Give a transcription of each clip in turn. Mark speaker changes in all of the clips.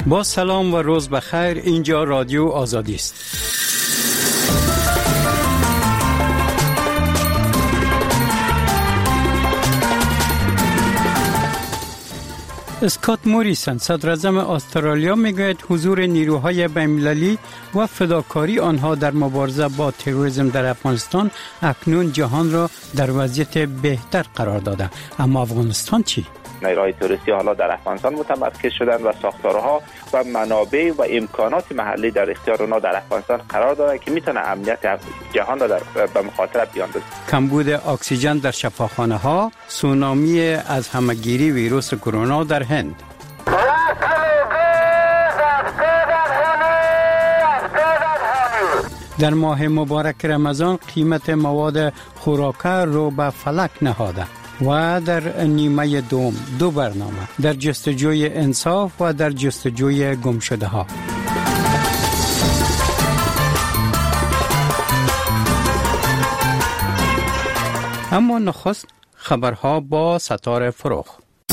Speaker 1: با سلام و روز بخیر. اینجا رادیو آزادی است. اسکات موریسن صدر اعظم استرالیا میگوید حضور نیروهای بین‌المللی و فداکاری آنها در مبارزه با تروریسم در افغانستان اکنون جهان را در وضعیت بهتر قرار داده. اما افغانستان چی؟
Speaker 2: نیروهای تروریستی حالا در افغانستان متمرکز شدن و ساختارها و منابع و امکانات محلی در اختیار آنها در افغانستان قرار دارد که میتونه امنیت جهان را به مخاطره بیاندازه.
Speaker 1: کمبود اکسیژن در شفاخانه ها، سونامی از همهگیری ویروس کرونا در هند. در ماه مبارک رمضان قیمت مواد خوراکه رو به فلک نهاده. و در نیمه دوم 2 برنامه در جستجوی انصاف و در جستجوی گمشده ها. اما نخست خبرها با ستاره فروخ.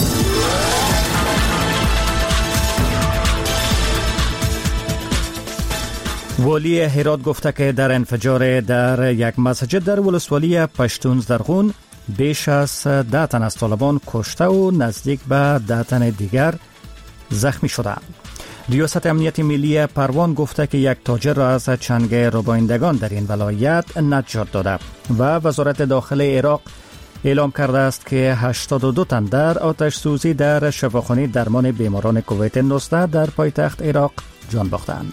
Speaker 3: والی هرات گفته که در انفجار در یک مسجد در ولسوالی پشتون زرغون بیش از 10 تن از طالبان کشته و نزدیک به 10 تن دیگر زخمی شدند. ریاست امنیت ملی پروان گفته که یک تاجر را از چنگ ربایندگان در این ولایت نجات داده و وزارت داخله عراق اعلام کرده است که 82 تن در آتش سوزی در شفاخانه درمان بیماران کووید 19 در پایتخت عراق جان باختند.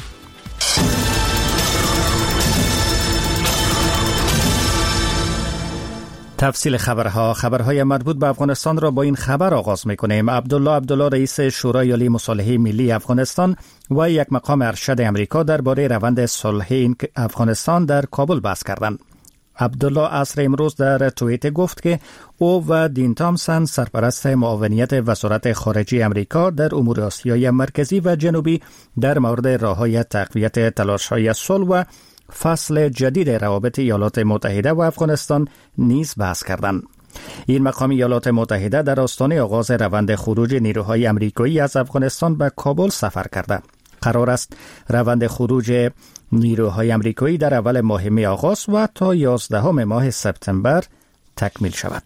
Speaker 3: تفصیل خبرهای مربوط به افغانستان را با این خبر آغاز می‌کنیم. عبدالله رئیس شورای عالی مصالحه ملی افغانستان و یک مقام ارشد امریکا درباره روند صلح افغانستان در کابل بحث کردند. عبدالله عصر امروز در توییت گفت که او و دین تامسن سرپرست معاونیت وزارت خارجه امریکا در امور آسیای مرکزی و جنوبی در مورد راه‌های تقویت تلاش‌های صلح و فصل جدید روابط ایالات متحده و افغانستان نیز بحث کردند. این مقام ایالات متحده در آستانه آغاز روند خروج نیروهای آمریکایی از افغانستان به کابل سفر کرده. قرار است روند خروج نیروهای آمریکایی در اول ماه می آغاز و تا 11 ماه سپتامبر تکمیل شود.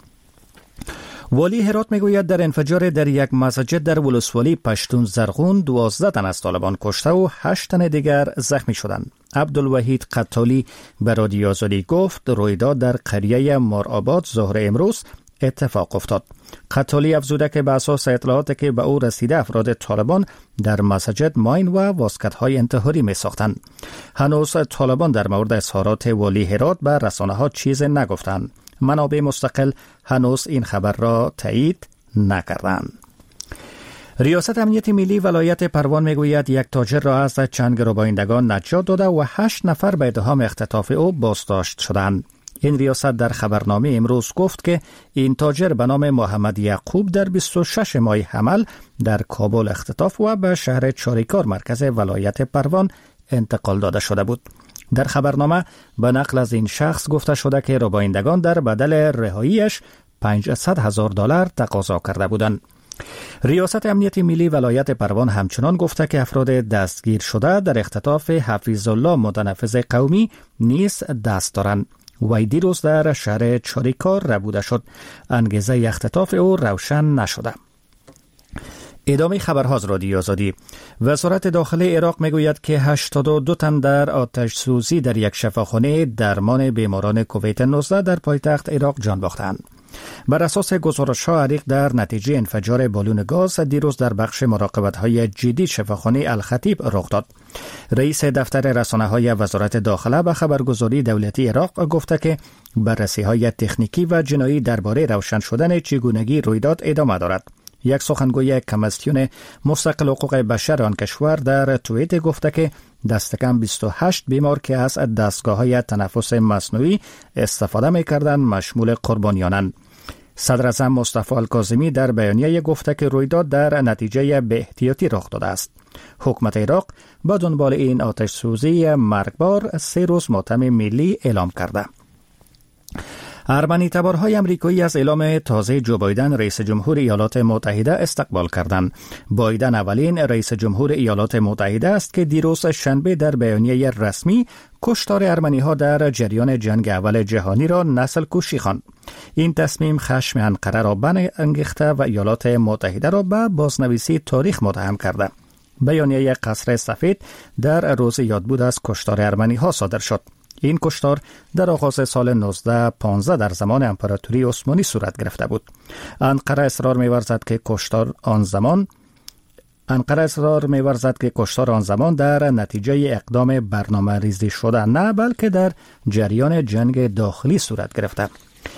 Speaker 3: والی هرات میگوید در انفجار در یک مسجد در ولسوالی پشتون زرغون 12 تن از طالبان کشته و 8 تن دیگر زخمی شدند. عبدالوحید قطالی به رادیو آزادی گفت رویداد در قریه مارآباد ظهر امروز اتفاق افتاد. قطالی افزوده که به اساس اطلاعاتی که به او رسیده افراد طالبان در مسجد ماین و واسکت‌های انتحاری می ساختند. هنوز طالبان در مورد اظهارات والی هرات به رسانه‌ها چیزی نگفتند. منابع مستقل هنوز این خبر را تایید نکردند. ریاست امنیت ملی ولایت پروان میگوید یک تاجر را از چنگ ربایندگان نجات داده و 8 نفر به اتهام اختطاف او بازداشت شدند. این ریاست در خبرنامه امروز گفت که این تاجر به نام محمد یعقوب در 26 ماه حمل در کابل اختطاف و به شهر چاریکار مرکز ولایت پروان انتقال داده شده بود. در خبرنامه به نقل از این شخص گفته شده که ربایندگان در بدل رهاییش $500,000 تقاضا کرده بودند. ریاست امنیت ملی ولایت پروان همچنان گفته که افراد دستگیر شده در اختطاف حفیظ الله متنفذ قومی نیز دست دارند. وی دیروز در شهر چاریکار ربوده شد. انگیزه اختطاف او روشن نشده. ادامه خبرها از رادیو آزادی. وزارت داخله عراق میگوید که 82 تن در آتش سوزی در یک شفاخانه درمان بیماران کووید 19 در پایتخت عراق جان باختند. بر اساس گزارش‌ها عریق در نتیجه انفجار بالون گاز دیروز در بخش مراقبت‌های جدی شفاخانه الخطیب رخ داد. رئیس دفتر رسانه‌های وزارت داخله به خبرگزاری دولتی عراق گفته که بررسی‌های تکنیکی و جنایی درباره روشن شدن چگونگی رویداد ادامه دارد. یک سخنگوی کمیسیون مستقل حقوق بشر آن کشور در توییت گفته که دست کم 28 بیمار که از دستگاه‌های تنفس مصنوعی استفاده می‌کردند مشمول قربانیانند. صدر اعظم مصطفی الکاظمی در بیانیه گفته که رویداد در نتیجه به احتیاطی رخ داده است. حکومت عراق با دنبال این آتش سوزی مرگبار 3 روز ماتم ملی اعلام کرده. ارمنی تبارهای امریکایی از اعلام تازه جو بایدن رئیس جمهور ایالات متحده استقبال کردند. بایدن اولین رئیس جمهور ایالات متحده است که دیروز شنبه در بیانیه رسمی کشتار ارمنی ها در جریان جنگ اول جهانی را نسل کشی خواند. این تصمیم خشم انقره را برانگیخته و ایالات متحده را به بازنویسی تاریخ متهم کرده. بیانیه قصر سفید در روز یادبود از کشتار ارمنی ها صادر شد. این کشتار در آغاز سال 1915 در زمان امپراتوری عثمانی صورت گرفته بود. انقره اصرار می‌ورزد که کشتار آن زمان در نتیجه اقدام برنامه ریزی شده نه بلکه در جریان جنگ داخلی صورت گرفته.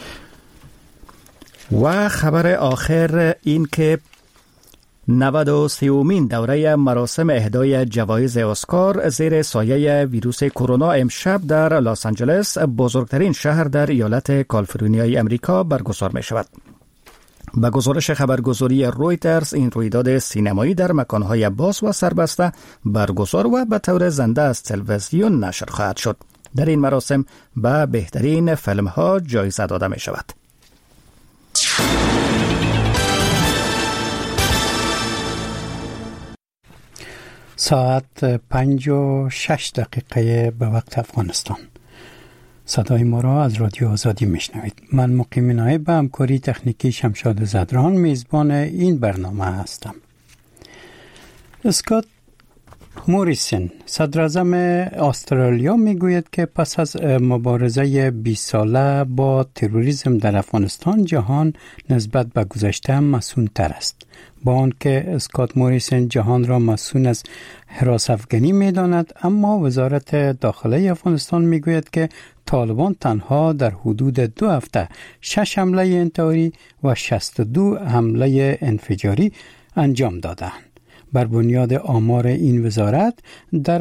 Speaker 3: و خبر آخر این که 93مین دوره مراسم اهدای جوایز اسکار زیر سایه ویروس کرونا امشب در لس آنجلس، بزرگترین شهر در ایالت کالیفرنیای امریکا برگزار می شود. به گزارش خبرگزاری رویترز این رویداد سینمایی در مکانهای باز و سربسته برگزار و به طور زنده از تلویزیون نشر خواهد شد. در این مراسم به بهترین فیلم ها جایزه داده می شود.
Speaker 1: ساعت 5:06 به وقت افغانستان. صدای ما را از رادیو آزادی میشنوید. من مقیم نایب به همکاری تکنیکی شمشاد زدران میزبان این برنامه هستم. اسکات موریسن صدراعظم استرالیا میگوید که پس از مبارزه 20 ساله با تروریسم در افغانستان جهان نسبت به گذشته مسئول‌تر است. با آنکه اسکات موریسن جهان را مسئول از هراس افغانی می‌داند، اما وزارت داخلی افغانستان میگوید که طالبان تنها در حدود 2 هفته 6 حمله انتحاری و 62 حمله انفجاری انجام دادند. بر بنیاد آمار این وزارت در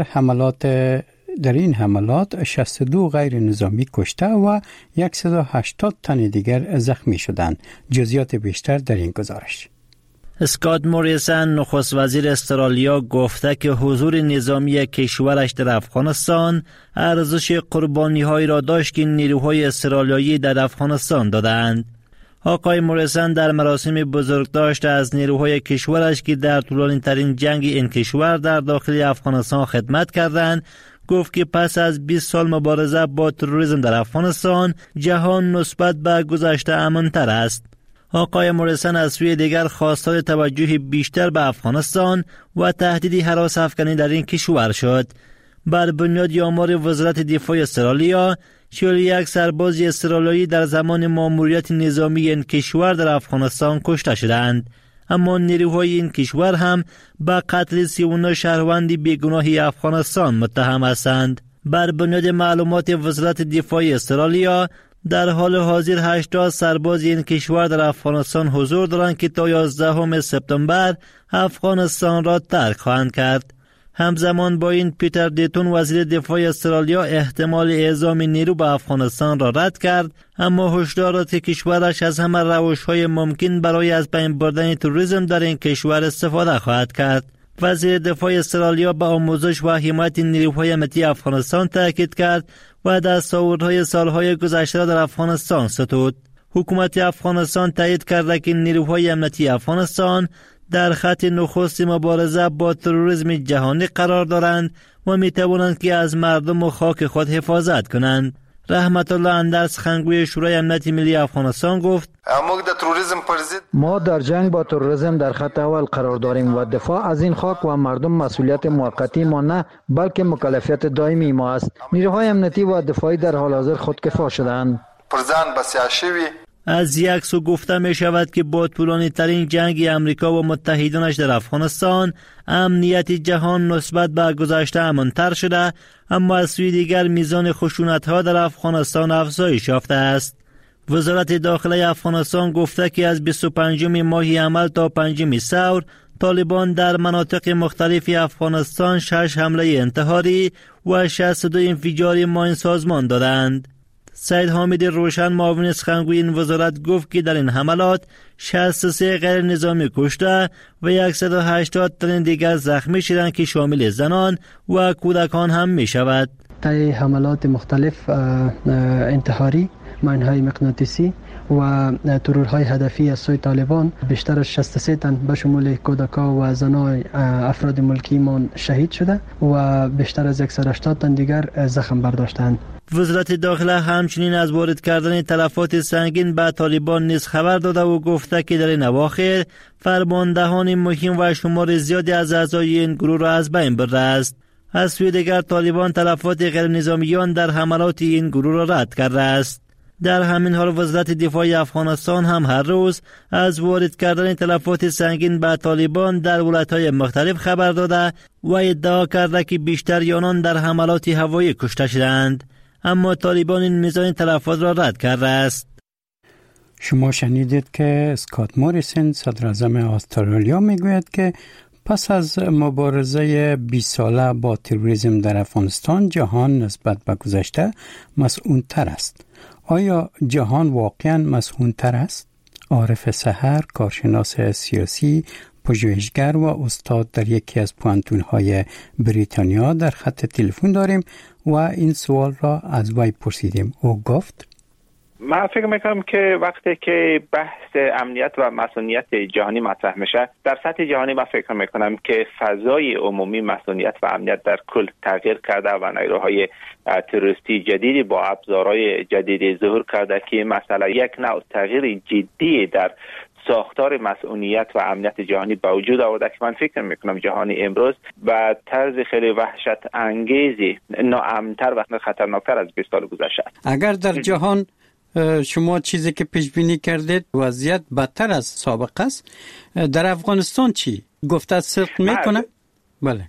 Speaker 1: این حملات 62 غیر نظامی کشته و 180 تن دیگر زخمی شدند. جزئیات بیشتر در این گزارش.
Speaker 4: اسکات موریسن نخست وزیر استرالیا گفته که حضور نظامی کشورش در افغانستان ارزش قربانی‌هایی را داشت که نیروهای استرالیایی در افغانستان دادند. آقای موریسن در مراسم بزرگداشت از نیروهای کشورش که در طولانی ترین جنگ این کشور در داخل افغانستان خدمت کردند گفت که پس از 20 سال مبارزه با تروریسم در افغانستان جهان نسبت به گذشته امن‌تر است. آقای موریسن از سوی دیگر خواستار توجه بیشتر به افغانستان و تهدید هراس افغانی در این کشور شد. بر بنیاد آمار وزارت دفاع استرالیا 41 سرباز استرالیایی در زمان ماموریت نظامی این کشور در افغانستان کشته شدند، اما نیروهای این کشور هم به قتل 39 شهروند بیگناه افغانستان متهم هستند. بر بنیاد معلومات وزارت دفاع استرالیا در حال حاضر 80 سرباز این کشور در افغانستان حضور دارند که تا 11 سپتامبر افغانستان را ترک خواهند کرد. همزمان با این پیتر دیتون وزیر دفاع استرالیا احتمال اعزام نیرو به افغانستان را رد کرد، اما هشدار داد که کشورش از همه روش‌های ممکن برای از بین بردن تروریسم در این کشور استفاده خواهد کرد. وزیر دفاع استرالیا به آموزش و حمایت نیروهای امنیتی افغانستان تاکید کرد و دستاوردهای سالهای گذشته را در افغانستان ستود. حکومت افغانستان تایید کرده که نیروهای امنیتی افغانستان در خط نخست مبارزه با تروریسم جهانی قرار دارند و می توانند که از مردم و خاک خود حفاظت کنند. رحمت الله اندرس خنگوی شورای امنیت ملی افغانستان گفت
Speaker 5: ما در جنگ با تروریسم در خط اول قرار داریم و دفاع از این خاک و مردم مسئولیت موقتی ما نه بلکه مکلفیت دائمی ما است. نیروهای امنیتی و دفاعی در حال حاضر خودکفا شدند.
Speaker 4: از یک سو گفته می شود که با طولانی ترین جنگ امریکا و متحدانش در افغانستان امنیت جهان نسبت به گذشته امن‌تر شده، اما از سوی دیگر میزان خشونت‌ها در افغانستان افزایش یافته است. وزارت داخلی افغانستان گفته که از 25 ماه عمل تا 5 ثور طالبان در مناطق مختلف افغانستان 6 حمله انتحاری و 62 انفجار ماین سازمان دادند. سید حامد روشن معاون سخنگوی این وزارت گفت که در این حملات 63 غیر نظامی کشته و 180 تن دیگر زخمی شدند که شامل زنان و کودکان هم می شود.
Speaker 6: طی حملات مختلف انتحاری ماین‌های مغناطیسی و ترورهای هدفی از سوی طالبان. بیشتر از 63 تن به شمول کودکان و زنان افراد ملکیمان شهید شده و بیشتر از 180 تن دیگر زخم برداشتند.
Speaker 4: وزارت داخله همچنین از وارد کردن تلفات سنگین به طالبان نیز خبر داده و گفته که در این اواخر فرماندهان مهم و شمار زیادی از اعضای این گروه را از بین برده است. از سوی دیگر طالبان تلفات غیر نظامیان در حملات این گروه را رد کرده است. در همین حال وزارت دفاع افغانستان هم هر روز از وارد کردن تلفات سنگین به طالبان در ولایت‌های مختلف خبر داده و ادعا کرده که بیشتر آنان در حملات هوایی کشته شدند، اما طالبان این میزان تلفات را رد کرده است.
Speaker 1: شما شنیدید که اسکات موریسن صدراعظم استرالیا میگوید که پس از مبارزه 20 ساله با تروریسم در افغانستان جهان نسبت به گذشته مسئول‌تر است. آیا جهان واقعاً مسئول‌تر است؟ عارف سحر، کارشناس سیاسی، پژوهشگر و استاد در یکی از پوانتون‌های بریتانیا در خط تلفن داریم و این سوال را از وی پرسیدیم. او گفت:
Speaker 2: من فکر میکنم که وقتی که بحث امنیت و مسئولیت جهانی مطرح میشه در سطح جهانی، من فکر میکنم که فضای عمومی مسئولیت و امنیت در کل تغییر کرده و نیروهای تروریستی جدیدی با ابزارهای جدیدی ظهور کرده که مثلا یک نوع تغییر جدی در ساختار مسئولیت و امنیت جهانی به وجود آورده که من فکر میکنم جهانی امروز به طرز خیلی وحشت انگیزی ناامن‌تر و خطرناکتر از 20 سال گذشته است.
Speaker 1: اگر در جهان شما چیزی که پیش بینی کردید وضعیت بدتر از سابق است، در افغانستان چی؟ گفته صدق میکنه؟ بله.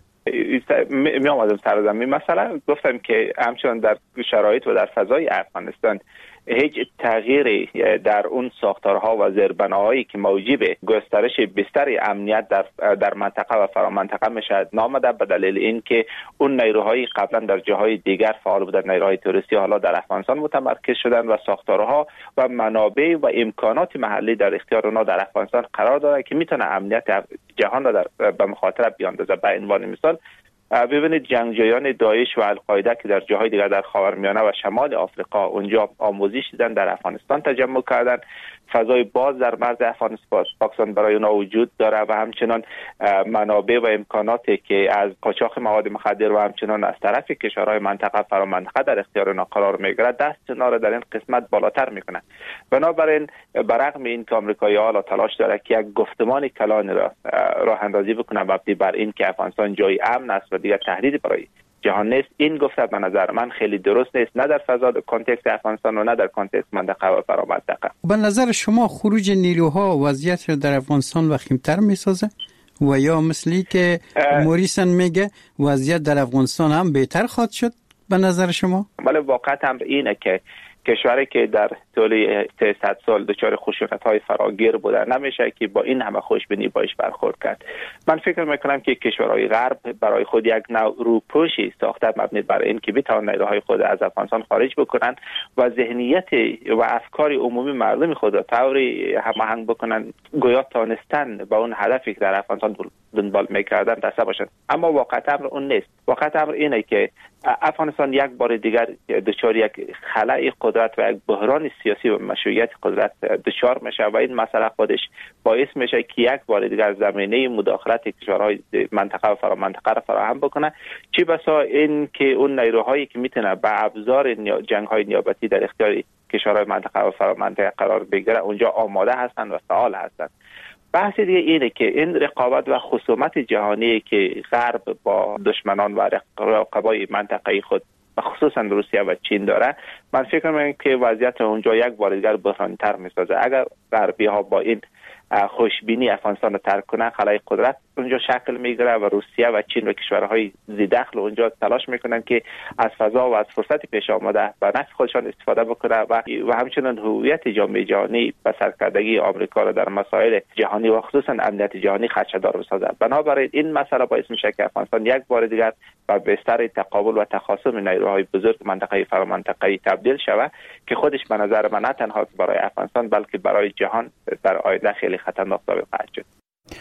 Speaker 2: می آمدم سر زمین مثلا گفتم که همچنان در شرایط و در فضای افغانستان هیچ تغییری در اون ساختارها و زیربناهایی که موجب گسترش بیشتر امنیت در منطقه و فرامنطقه میشه نامده، به دلیل اینکه اون نیروهای قبلا در جاهای دیگر فعال بودن، نیروهای تروریستی حالا در افغانستان متمرکز شدن و ساختارها و منابع و امکانات محلی در اختیار اونها در افغانستان قرار داره که میتونه امنیت جهان را به مخاطره بیاندازه. به عنوان مثال ببینید جنگجویان داعش و القاعده که در جاهای دیگر در خاورمیانه و شمال آفریقا اونجا آموزش دیدن، در افغانستان تجمع کردن. فضای باز در مرز پاکستان برای اونا وجود داره و همچنان منابع و امکاناتی که از قاچاق مواد مخدر و همچنان از طرف کشورهای منطقه فرامنطقه در اختیار اونا قرار میگیره، دست اونا را در این قسمت بالاتر میکنه. بنابراین برغم این که آمریکایی‌ها حالا تلاش داره که یک گفتمان کلان را راه اندازی بکنه مبنی بر این که افغانستان جای امن است و دیگر تهدیدی برای جهان نیست، این گفته به نظر من خیلی درست نیست، نه در فضا کانتکست افغانستان و نه در کانتکست منطقه و فرامنطقه.
Speaker 1: به نظر شما خروج نیروها وضعیت در افغانستان وخیم‌تر میسازه و یا مثلی که موریسن میگه وضعیت در افغانستان هم بهتر خواهد شد به نظر شما؟
Speaker 2: بله، واقعا هم اینه که کشوری که در طول 300 سال دچار خشونت‌های فراگیر بوده نمیشه که با این همه خوشبینی باش برخورد کرد. من فکر میکنم که کشورهای غرب برای خود یک نوع روپوشی ساخته مبنی بر این که بتوان نیروهای خود از افغانستان خارج بکنن و ذهنیت و افکار عمومی مردم خود را طوری هماهنگ بکنن گویا تانستن با اون هدفی که در افغانستان دنبال میکردن دسته باشن. اما واقعا امر اون نیست. واقعا امر اینه که افغانستان یک بار دیگر دچار یک خلأ قدرت و یک بحران سیاسی و مشروعیت قدرت دچار میشه و این مسئله خودش باعث میشه که یک بار دیگر زمینه مداخلت کشورهای منطقه و فرامنطقه را فراهم بکنه، چه بسا این که اون نیروهایی که میتونه به ابزار جنگ‌های نیابتی در اختیار کشورهای منطقه و فرامنطقه قرار بگیره اونجا آماده هستند و فعال هستند. بحث دیگه اینه که این رقابت و خصومت جهانی که غرب با دشمنان و رقبای منطقه‌ای خود خصوصا روسیه و چین داره، من فکر می‌کنم که وضعیت اونجا یک بار دیگر بحرانی‌تر می‌سازه. اگر غربی‌ها با این خوشبینی افغانستان رو ترک کنن، خلای قدرت اونجا شکل میگیره و روسیه و چین و کشورهای ذی‌دخل اونجا تلاش میکنن که از فضا و از فرصت پیش آمده به نفع خودشان استفاده بکنه و همچنین هویت جامعه جهانی و سرکردگی آمریکا را در مسائل جهانی و خصوصا امنیت جهانی خدشه‌دار بسازد. بنابراین این مسئله باعث میشه که افغانستان یک بار دیگر به بستر تقابل و تخاصم نیروهای بزرگ منطقه فرامنطقه‌ای تبدیل شود که خودش به نظر من نه تنها برای افغانستان بلکه برای جهان در آینده خیلی خطرناک ثابت خواهد شد.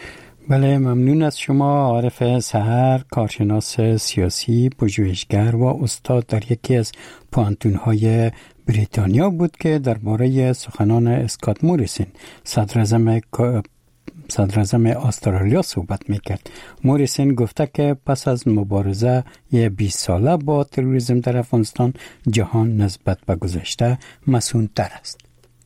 Speaker 1: بله، ممنون از شما عارف سحر، کارشناس سیاسی، پژوهشگر و استاد در یکی از پوانتون‌های بریتانیا بود که درباره سخنان اسکات موریسن صدراعظم استرالیا صحبت میکرد. موریسن گفته که پس از مبارزه 20 ساله با تروریسم در افغانستان جهان نسبت به گذشته مسئول‌تر است.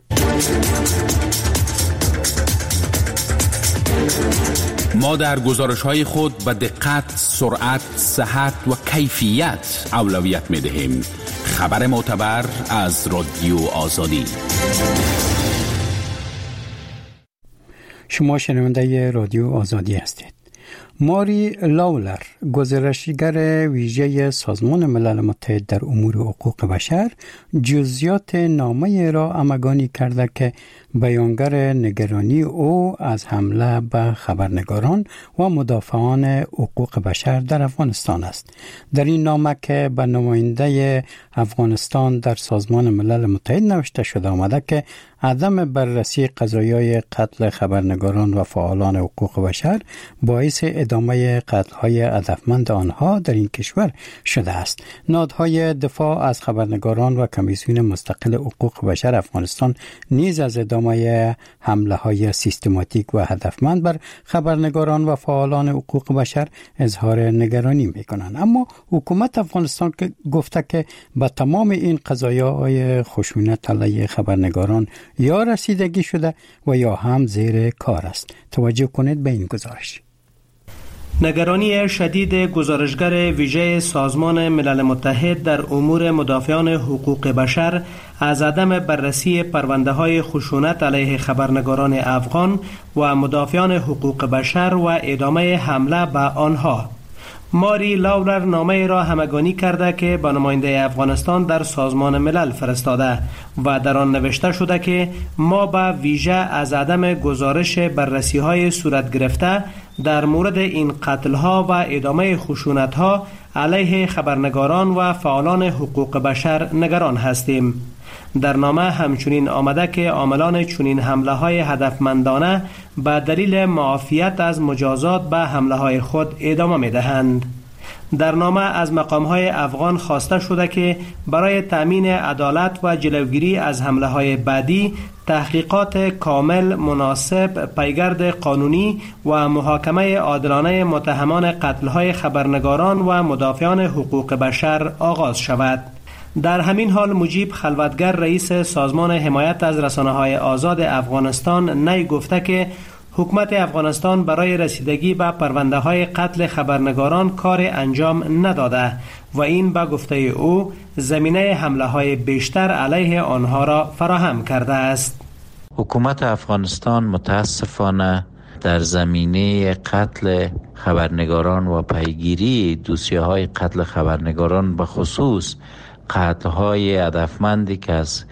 Speaker 7: ما در گزارش‌های خود به دقت، سرعت، صحت و کیفیت اولویت می‌دهیم. خبر معتبر از رادیو آزادی.
Speaker 1: شما شنونده رادیو آزادی هستید. ماری لاولر، گزارشگر ویژه سازمان ملل متحد در امور حقوق بشر، جزئیات نامه را همگانی کرده که بیانگر نگرانی او از حمله به خبرنگاران و مدافعان حقوق بشر در افغانستان است. در این نامه که به نماینده افغانستان در سازمان ملل متحد نوشته شده آمده که عدم بررسی قضایای قتل خبرنگاران و فعالان حقوق بشر باعث ادامه قتل‌های هدفمند آنها در این کشور شده است. نهادهای دفاع از خبرنگاران و کمیسیون مستقل حقوق بشر افغانستان نیز از ادامه حمله‌های سیستماتیک و هدفمند بر خبرنگاران و فعالان حقوق بشر اظهار نگرانی می‌کنند. اما حکومت افغانستان که گفته که با تمام این قضایای خشونت علیه خبرنگاران یا رسیدگی شده و یا هم زیر کار است. توجه کنید به این گزارش.
Speaker 8: نگرانی شدید گزارشگر ویژه سازمان ملل متحد در امور مدافعان حقوق بشر از عدم بررسی پرونده‌های خشونت علیه خبرنگاران افغان و مدافعان حقوق بشر و ادامه حمله به آنها. ماری لاولر نامه را همگانی کرده که به نماینده افغانستان در سازمان ملل فرستاده و در آن نوشته شده که ما به ویژه از عدم گزارش بررسی‌های صورت گرفته در مورد این قتل‌ها و ادامه خشونت‌ها علیه خبرنگاران و فعالان حقوق بشر نگران هستیم. در نامه همچنین آمده که عاملان چنین حمله‌های هدفمندانه به دلیل معافیت از مجازات به حمله‌های خود ادامه می‌دهند. در نامه از مقام‌های افغان خواسته شده که برای تأمین عدالت و جلوگیری از حمله‌های بعدی تحقیقات کامل، مناسب، پیگرد قانونی و محاکمه عادلانه متهمان قتل‌های خبرنگاران و مدافعان حقوق بشر آغاز شود. در همین حال مجیب خلوتگر، رئیس سازمان حمایت از رسانه‌های آزاد افغانستان، نی گفته که حکومت افغانستان برای رسیدگی به پرونده‌های قتل خبرنگاران کار انجام نداده و این به گفته او زمینه حمله‌های بیشتر علیه آنها را فراهم کرده است.
Speaker 9: حکومت افغانستان متاسفانه در زمینه قتل خبرنگاران و پیگیری دوسیه‌های قتل خبرنگاران به خصوص قتل‌های هدفمندی که از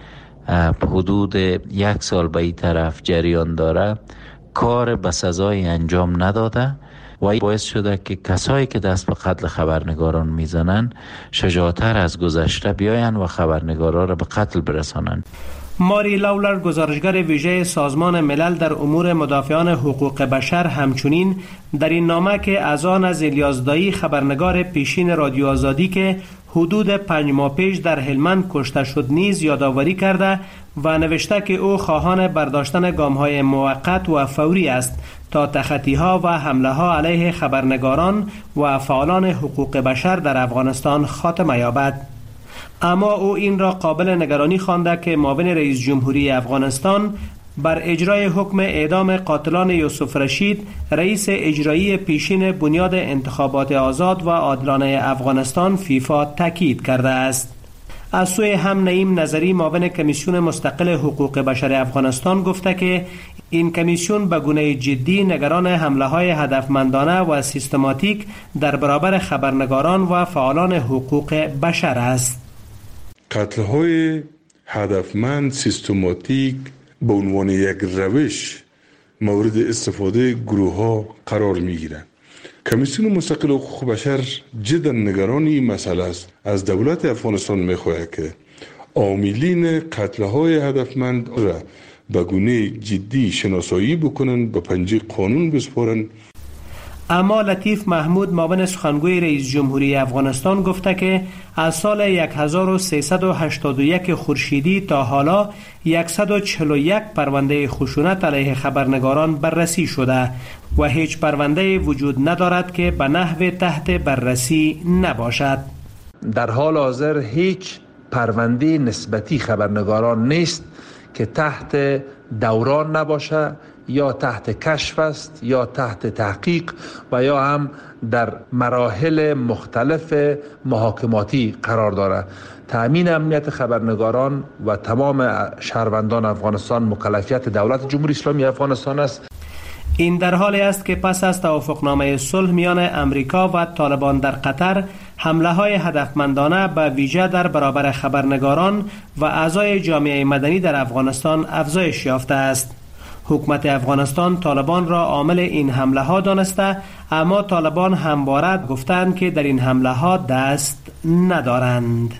Speaker 9: حدود 1 سال به این طرف جریان داره کار به سزای انجام نداده و این باعث شده که کسایی که دست به قتل خبرنگاران میزنن شجاعتر از گذشته بیاین و خبرنگاران را به قتل برسانند.
Speaker 8: ماری لاولر، گزارشگر ویژه سازمان ملل در امور مدافعان حقوق بشر، همچنین در این نامه که از آن از الیاس دایی، خبرنگار پیشین رادیو آزادی که حدود 5 ماه پیش در هلمند کشته شد نیز یادآوری کرده و نوشته که او خواهان برداشتن گام‌های موقت و فوری است تا تخطی‌ها و حمله‌ها علیه خبرنگاران و فعالان حقوق بشر در افغانستان خاتمه یابد. اما او این را قابل نگرانی خوانده که معاون رئیس جمهوری افغانستان بر اجرای حکم اعدام قاتلان یوسف رشید، رئیس اجرایی پیشین بنیاد انتخابات آزاد و عادلانه افغانستان فیفا تاکید کرده است. از سوی هم نعیم نظری، معاون کمیسیون مستقل حقوق بشر افغانستان، گفته که این کمیسیون به گونه جدی نگران حمله‌های هدفمندانه و سیستماتیک در برابر خبرنگاران و فعالان حقوق بشر است.
Speaker 10: قتل‌های هدفمند سیستماتیک به عنوان یک روش مورد استفاده گروه‌ها قرار می‌گیرند. کمیسیون مستقل حقوق بشر جدا نگران این مسئله است. از دولت افغانستان می‌خواهد که عاملین قتل‌های هدفمند را به گونه جدی شناسایی بکنند، به پنجه قانون بسپارند.
Speaker 8: اما لطیف محمود معاون سخنگوی رئیس جمهوری افغانستان گفته که از سال 1381 خورشیدی تا حالا 141 پرونده خشونت علیه خبرنگاران بررسی شده و هیچ پرونده وجود ندارد که به نحو تحت بررسی نباشد.
Speaker 11: در حال حاضر هیچ پرونده نسبتی خبرنگاران نیست که تحت دوران نباشه یا تحت کشف است یا تحت تحقیق و یا هم در مراحل مختلف محاکماتی قرار دارد. تأمین امنیت خبرنگاران و تمام شهروندان افغانستان مکلفیت دولت جمهوری اسلامی افغانستان است.
Speaker 8: این در حالی است که پس از توافقنامه صلح میان امریکا و طالبان در قطر، حمله های هدفمندانه به ویژه در برابر خبرنگاران و اعضای جامعه مدنی در افغانستان افزایش یافته است. حکومت افغانستان طالبان را عامل این حمله ها دانسته، اما طالبان همواره گفتند که در این حمله ها دست ندارند.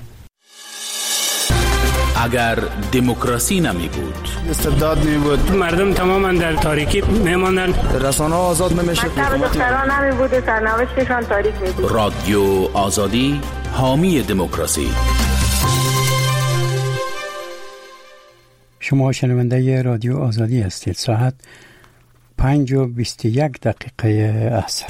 Speaker 7: اگر دموکراسی نمی بود،
Speaker 12: استبداد نمی بود، مردم تماما در تاریکی میماندند، رسانه ها آزاد نمیشه،
Speaker 13: دختران نمی بود، سرنوشتشان تاریک می بود.
Speaker 7: رادیو آزادی حامی دموکراسی.
Speaker 1: شما شنونده رادیو آزادی هستید. ساعت 5:21 عصر.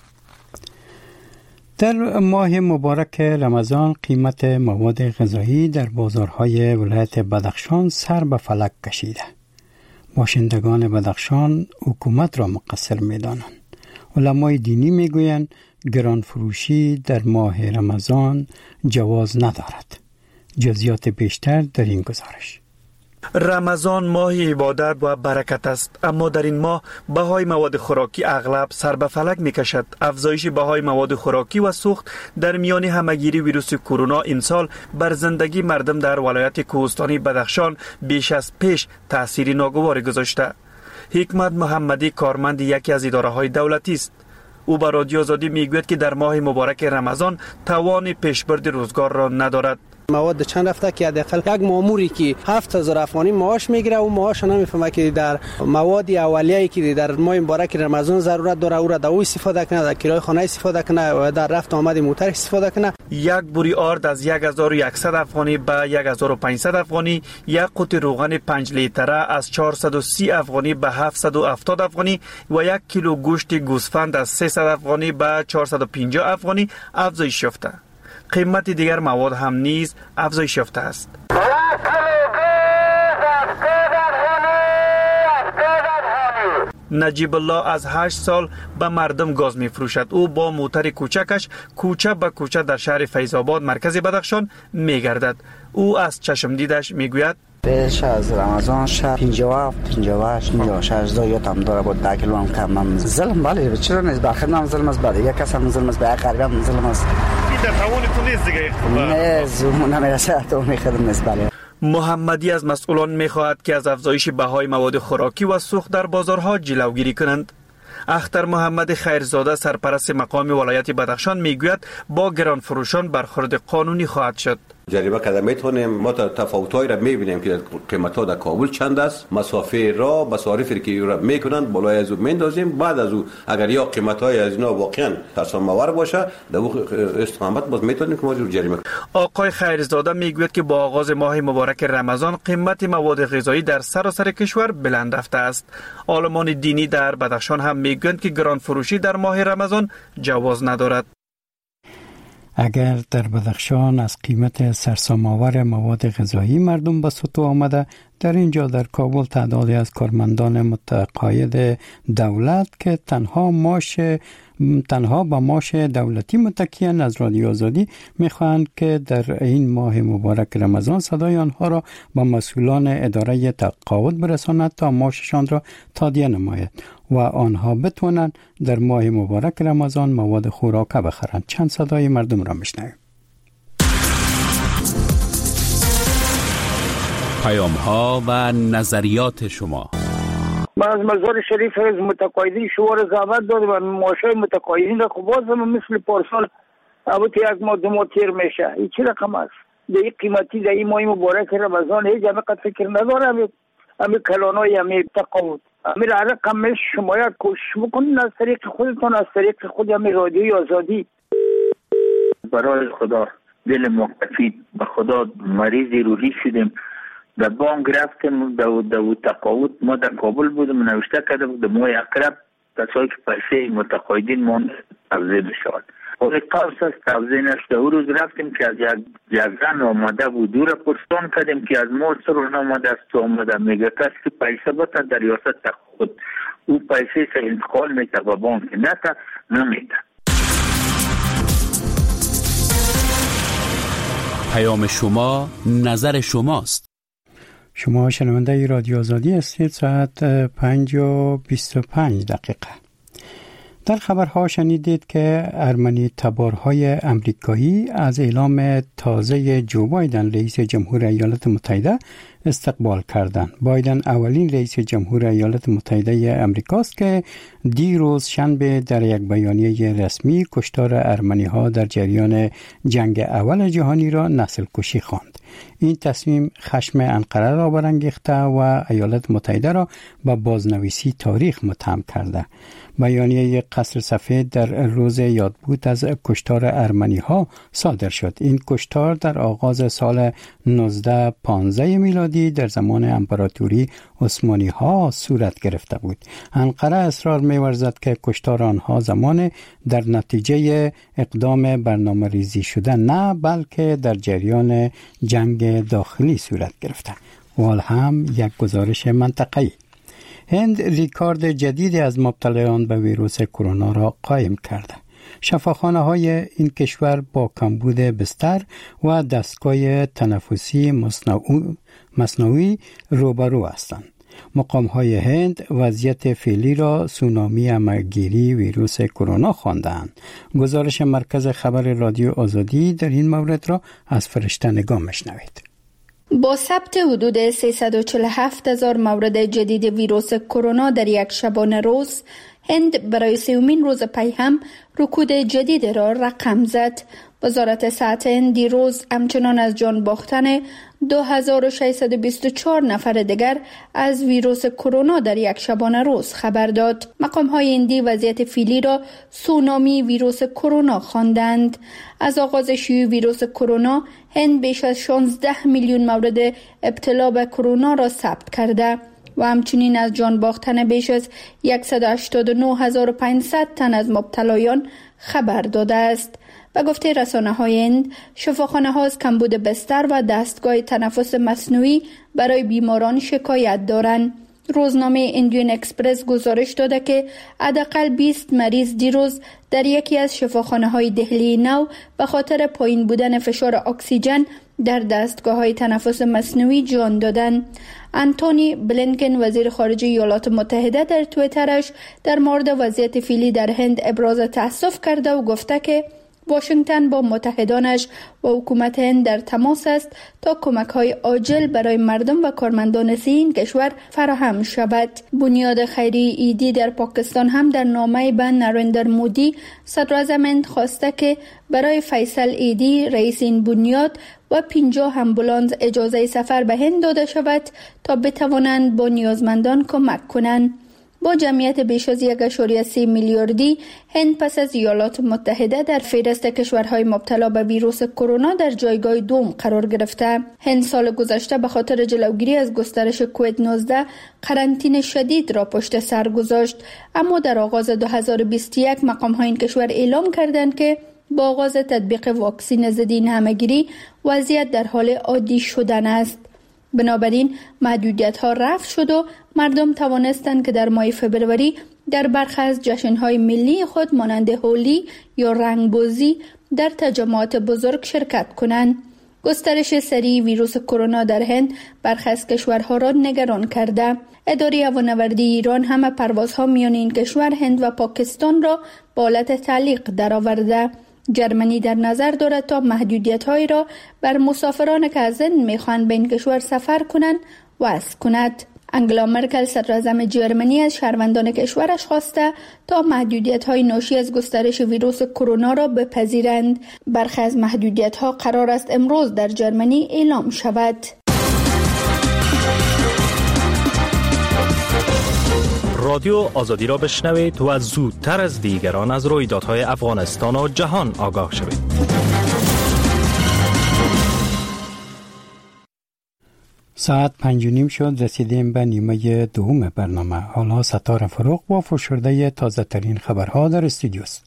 Speaker 1: در ماه مبارک رمضان قیمت مواد غذایی در بازارهای ولایت بدخشان سر به فلک کشیده. باشندگان بدخشان حکومت را مقصر می دانند. علمای دینی می گویند گران فروشی در ماه رمضان جواز ندارد. جزئیات بیشتر در این گزارش.
Speaker 14: رمضان ماه عبادت و برکت است، اما در این ماه بهای مواد خوراکی اغلب سر به فلک میکشد. افزایش بهای مواد خوراکی و سوخت در میان همگیری ویروس کرونا امسال بر زندگی مردم در ولایت کوهستانی بدخشان بیش از پیش تأثیر ناگواری گذاشته. حکمت محمدی کارمند یکی از اداره‌های دولتی است. او به رادیو آزادی میگوید که در ماه مبارک رمضان توان پیشبرد روزگار را ندارد.
Speaker 15: مواد چند رفته که حداقل یک ماموری که 7000 افغانی معاش میگیره و معاش نمیفهمه که در مواد اولیه‌ای که در ماه مبارک رمضان ضرورت داره او را در استفاده کنه، در کرایه خانه استفاده کنه و در رفت آمد موتر استفاده کنه.
Speaker 14: یک بوری آرد از 1100 افغانی به 1500 افغانی، یک قوطی روغن 5 لیتره از 430 افغانی به 770 افغانی و یک کیلو گوشت گوسفند از 300 افغانی به 450 افغانی افزایش یافته. قیمت دیگر مواد هم نیز افزایش یافته است. نجیب الله از 8 سال به مردم گاز می فروشد. او با موتر کوچکش کوچه به کوچه در شهر فیض‌آباد مرکز بدخشان می گردد. او از چشم دیدش می گوید
Speaker 16: پیش از رمضان شب 58 یادم داره بود 10 کیلو هم کم. ظلم بله، چرا نیست؟ بخیر نام ظلم است، بله یک کس هم ظلم است، به غریب هم ظلم است.
Speaker 14: این در توان تو نیست دیگه.
Speaker 16: نه زمون نمیرسه تو میخدم نیست. بله.
Speaker 14: محمدی از مسئولان میخواهد که از افزایش بهای مواد خوراکی و سوخت در بازارها جلوگیری کنند. اختر محمد خیرزاده سرپرست مقام ولایت بدخشان میگوید با گران فروشان برخورد قانونی خواهد شد.
Speaker 17: جریمه کده میتونیم ما تفاوت‌هایی را میبینیم که قیمت‌ها در کابل چند است، مسافه را مصارفی که را میکنند بالای از او میندازیم، بعد از او اگر یا قیمت‌های از اینا واقعا تسام‌آور باشه در او استقامت باز میتونیم که ما جریمه.
Speaker 14: آقای خیرزاده میگوید که با آغاز ماه مبارک رمضان قیمت مواد غذایی در سراسر کشور بلند رفته است. عالمان دینی در بدخشان هم میگویند که گران فروشی در ماه رمضان جواز ندارد.
Speaker 1: اگر در بدخشان از قیمت سرسام‌آور مواد غذایی مردم به سطوح آمده، در اینجا در کابل تعدادی از کارمندان متقاعد دولت که تنها با معاش دولتی متکیان از رادیو آزادی میخواهند که در این ماه مبارک رمضان صدای آنها را با مسئولان اداره تقاعد برساند تا معاششان را تادیه نماید و آنها بتوانند در ماه مبارک رمضان مواد خوراکه بخرند. چند صدای مردم را میشنویم.
Speaker 7: پیام‌ها و نظریات شما.
Speaker 18: من از مزار شریف از متقاعدین شوار زحمت دادم و معاشای متقاعدین را خب باز هم مثل پارسال البته یک ماه دو ماه تیر میشه. این چه رقم است؟ در این قیمتی در این ماه مبارک رمضان هیچ همه قد فکر نداره همه کلانای همه تقاعد امیر رقم شما یا کوشش بکنید از طریق خودتون، از طریق خود همین رادیوی آزادی. برای خدا دل موقفی به خدا مریضی روحی شدیم، در بانک رفتیم در تقاعد، ما در کابل بودم نوشته کردم در ماه اقرب کسایی که پیسه متقاعدین مانده توزیع بشود. ولی قرص است توزیع نشده. او روز رفتیم که از یک زن آمده بود، دو را پرسان کردیم که از ما سر آمده است تو آمده، میگه کسی که پیسه بتا در ریاست تقاعد او پیسه سه انتقال میده و بانک نتا نمیده.
Speaker 7: پیام شما نظر شماست.
Speaker 1: شما شنونده رادیو آزادی هستید. ساعت 5:25. در خبرها شنیدید که ارمنی تبارهای امریکایی از اعلام تازه جو بایدن رئیس جمهور ایالات متحده استقبال کردند. بایدن اولین رئیس جمهور ایالات متحده امریکاست که دیروز شنبه در یک بیانیه رسمی کشتار ارمنی ها در جریان جنگ اول جهانی را نسل کشی خواند. این تصمیم خشم انقره را برانگیخته و ایالات متحده را به بازنویسی تاریخ متهم کرده. بیانیه قصر سفید در روز یادبود از کشتار ارمنی ها صادر شد. این کشتار در آغاز سال 1915 میلادی در زمان امپراتوری عثمانی ها صورت گرفته بود. انقره اصرار می‌ورزد که کشتار آنها زمان در نتیجه اقدام برنامه ریزی شده نه، بلکه در جریان جنگ داخلی صورت گرفته. و هم یک گزارش منطقه‌ای. هند ریکارد جدیدی از مبتلایان به ویروس کرونا را قائم کرده. شفاخانه‌های این کشور با کمبود بستر و دستگاه تنفسی مصنوعی روبرو هستند. مقام‌های هند وضعیت فعلی را سونامی امگیری ویروس کرونا خواندند. گزارش مرکز خبر رادیو آزادی در این مورد را از فرشته نگاه میشنوید.
Speaker 19: با ثبت حدود 347,000 مورد جدید ویروس کرونا در یک شبانه روز، هند برای سومین روز پی هم رکود جدید را رقم زد. وزارت صحت هند دیروز همچنان از جان باختن 2624 نفر دیگر از ویروس کرونا در یک شبانه روز خبر داد. مقام‌های هندی وضعیت فعلی را سونامی ویروس کرونا خواندند. از آغاز شیوع ویروس کرونا، هند بیش از 16 میلیون مورد ابتلا به کرونا را ثبت کرده و همچنین از جان باختن بیش از 189,500 تن از مبتلایان خبر داده است. به گفته رسانه‌های هند، شفاخانه‌ها از کمبود بستر و دستگاه تنفس مصنوعی برای بیماران شکایت دارند. روزنامه ایندیون اکسپرس گزارش داده که حداقل 20 مریض دیروز در یکی از شفاخانه‌های دهلی نو به خاطر پایین بودن فشار اکسیژن در دستگاه‌های تنفس مصنوعی جان دادند. انتونی بلینکن وزیر خارجه ایالات متحده در توییترش در مورد وضعیت فعلی در هند ابراز تأسف کرده و گفته که واشنگتن با متحدانش و حکومت هند در تماس است تا کمک‌های عاجل برای مردم و کارمندان این کشور فراهم شود. بنیاد خیری ایدی در پاکستان هم در نامه‌ای به نریندر مودی صدراعظم هند خواسته که برای فیصل ایدی رئیس این بنیاد و 50 آمبولانس اجازه سفر به هند داده شود تا بتوانند با نیازمندان کمک کنند. با جمعیت بیش از 1.3 میلیاردی، هند پس از ایالات متحده در فهرست کشورهای مبتلا به ویروس کرونا در جایگاه دوم قرار گرفته. هند سال گذشته به خاطر جلوگیری از گسترش کووید 19 قرنطینه شدید را پشت سر گذاشت، اما در آغاز 2021 مقام‌های این کشور اعلام کردند که با آغاز تطبیق واکسن ضد این همه‌گیری وضعیت در حال عادی شدن است. بنابراین محدودیت‌ها رفع شد و مردم توانستند که در ماه فبروری در برخی از جشن‌های ملی خود مانند هولی یا رنگبازی در تجمعات بزرگ شرکت کنند. گسترش سریع ویروس کرونا در هند برخی از کشورها را نگران کرده. اداره هوانوردی ایران همه پروازها میان این کشور، هند و پاکستان را به حالت تعلیق درآورده. جرمنی در نظر دارد تا محدودیت‌هایی را بر مسافران که از هند می‌خواهند به این کشور سفر کنند وضع کند. انگلا مرکل صدراعظم جرمنی از شهروندان کشورش خواسته تا محدودیت‌های ناشی از گسترش ویروس کرونا را بپذیرند. برخی از محدودیت‌ها قرار است امروز در جرمنی اعلام شود.
Speaker 20: رادیو آزادی را بشنوید و زودتر از دیگران از رویدادهای افغانستان و جهان آگاه شوید.
Speaker 1: ساعت 5:30 شد. رسیدیم به نیمه دوم برنامه. حالا ستار فروغ با فشرده تازه ترین خبرها در استودیو است.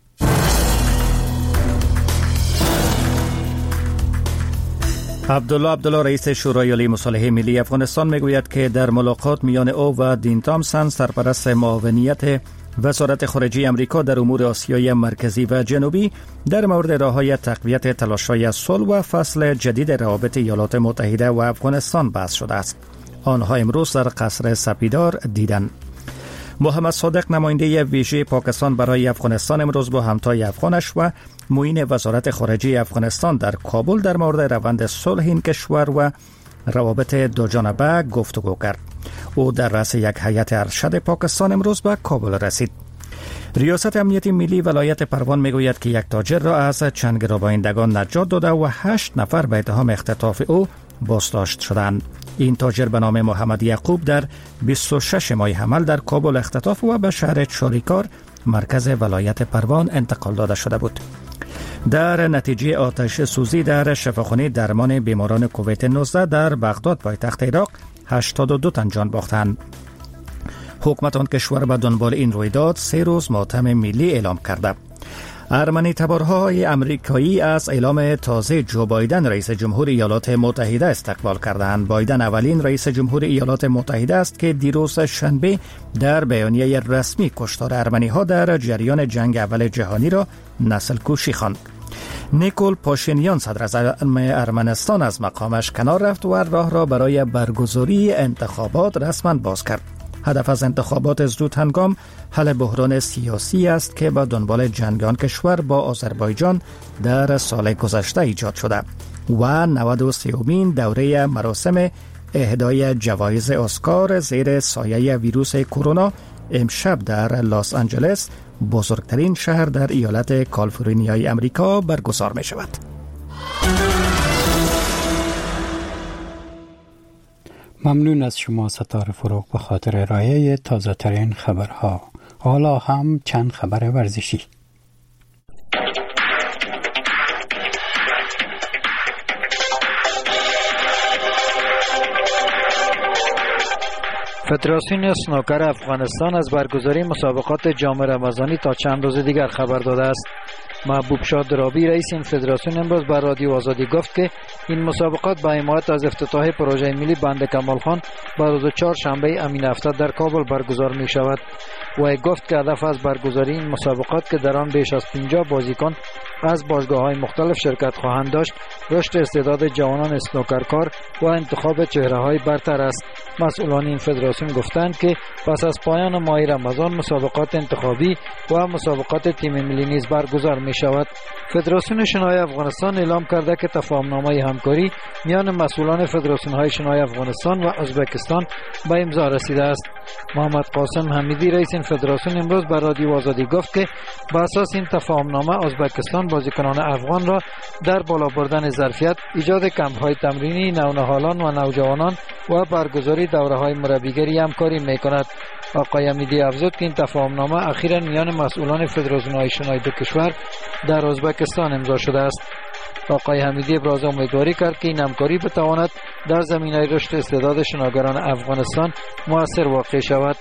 Speaker 3: عبدالله رئیس شورای عالی مصالحه ملی افغانستان میگوید که در ملاقات میان او و دین تامسن سرپرست معاونیت وزارت خارجه امریکا در امور آسیای مرکزی و جنوبی در مورد راه‌های تقویت تلاش‌های صلح و فصل جدید روابط ایالات متحده و افغانستان بحث شده است. آنها امروز در قصر سپیدار دیدند. محمد صادق نماینده ویژه پاکستان برای افغانستان امروز با همتای افغانش و معین وزارت خارجه افغانستان در کابل در مورد روند صلح این کشور و روابط دوجانبه گفتگو کرد. او در رأس یک هیئت ارشد پاکستان امروز به کابل رسید. ریاست امنیت ملی ولایت پروان میگوید که یک تاجر را از چند گروگانگیران نجات داده و 8 نفر به اتهام اختطاف او بازداشت شدند. این تاجر به نام محمد یعقوب در 26 ماه حمل در کابل اختطاف و به شهر چاریکار مرکز ولایت پروان انتقال داده شده بود. در نتیجه آتش سوزی در شفاخانه درمان بیماران کووید 19 در بغداد پایتخت عراق 82 تن جان باختند. حکومت آن کشور به دنبال این رویداد 3 روز ماتم ملی اعلام کرده. ارمنی تبارهای امریکایی از اعلام تازه جو بایدن رئیس جمهور ایالات متحده استقبال کردند. بایدن اولین رئیس جمهور ایالات متحده است که دیروز شنبه در بیانیه رسمی کشتار ارمنی ها در جریان جنگ اول جهانی را نسل کشی خواند. نیکول پاشینیان صدراعظم ارمنستان از مقامش کنار رفت و راه را برای برگزاری انتخابات رسما باز کرد. هدف از انتخابات زود هنگام حل بحران سیاسی است که با دنبال جنگ آن کشور با آذربایجان در سال گذشته ایجاد شده و 93مین دوره مراسم اهدای جوایز اسکار زیر سایه ویروس کرونا امشب در لس آنجلس، بزرگترین شهر در ایالت کالیفرنیای امریکا، برگزار می شود.
Speaker 1: ممنون از شما ستار فروغ به خاطر ارائه تازه ترین خبرها. حالا هم چند خبر ورزشی.
Speaker 5: فدراسیون اسنوکر افغانستان از برگزاری مسابقات جام رمضانی تا چند روز دیگر خبر داده است. محبوب شاه درابی رئیس این فدراسیون امروز بر رادیو آزادی گفت که این مسابقات با حمایت از افتتاح پروژه ملی بند کمال خان بر روز چهارشنبه امین هفته در کابل برگزار می شود. و گفت که هدف از برگزاری این مسابقات که در آن بیش از 50 بازیکن از باشگاه‌های مختلف شرکت خواهند داشت، رشد استعداد جوانان اسنوکرکار و انتخاب چهره‌های برتر است. مسئولان این فدراسیون گفتند که پس از پایان ماه رمضان مسابقات انتخابی و مسابقات تیم ملی نیز برگزار می شود. فدراسیون شنای افغانستان اعلام کرده که تفاهمنامه همکاری میان مسئولان فدراسیون‌های شنای افغانستان و ازبکستان به امضا رسیده است. محمد قاسم حمیدی رئیس این فدراسیون امروز بر رادیو آزادی گفت که بر اساس این تفاهمنامه ازبکستان بازیکنان افغان را در بالا بردن ظرفیت، ایجاد کمپ‌های تمرینی نونهالان و نوجوانان و برگزاری دوره‌های مربیگری همکاری می‌کند. آقای حمیدی افزود که این تفاهمنامه اخیراً میان مسئولان فدراسیون‌های شنای دو کشور در ازبکستان امضا شده است. آقای حمیدی ابراز امیدواری کرد که این همکاری بتواند در زمینه رشد استعداد شناگران افغانستان مؤثر واقع شود.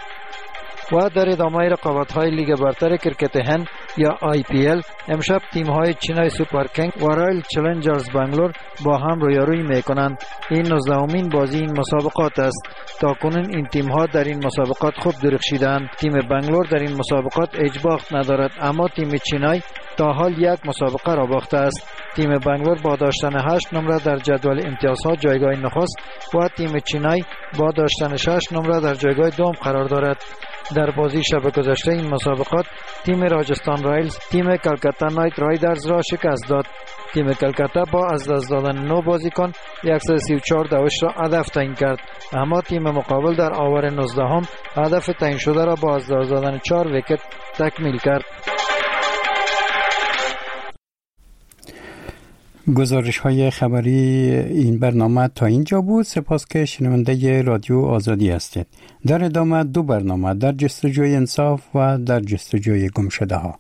Speaker 5: و در ادامه رقابت‌های لیگ برتر کرکت هند یا IPL امشب تیم‌های چینای سوپر کینگ و رایل چالنجرز بنگلور با هم رویارویی می‌کنند. این 19مین بازی این مسابقات است. تاکنون این تیم‌ها در این مسابقات خوب درخشیدند. تیم بنگلور در این مسابقات اجباخت ندارد، اما تیم چینای تا حال یک مسابقه را باخته است. تیم بنگلور با داشتن 8 نمره در جدول امتیازها جایگاه نخست و تیم چینای با داشتن 6 نمره در جایگاه دوم قرار دارد. در بازی شب گذشته این مسابقات تیم راجستان رایلز تیم کلکتا نایت رایدرز را شکست داد. تیم کلکتا با از دست دادن 9 بازیکن 134 دوش را هدف تعیین کرد، اما تیم مقابل در آور 19 هدف تعیین شده را با از دست دادن 4 ویکت تکمیل کرد.
Speaker 1: گزارش های خبری این برنامه تا اینجا بود. سپاس که شنونده رادیو آزادی هستید. در ادامه 2 برنامه در جستجوی انصاف و در جستجوی گمشده ها.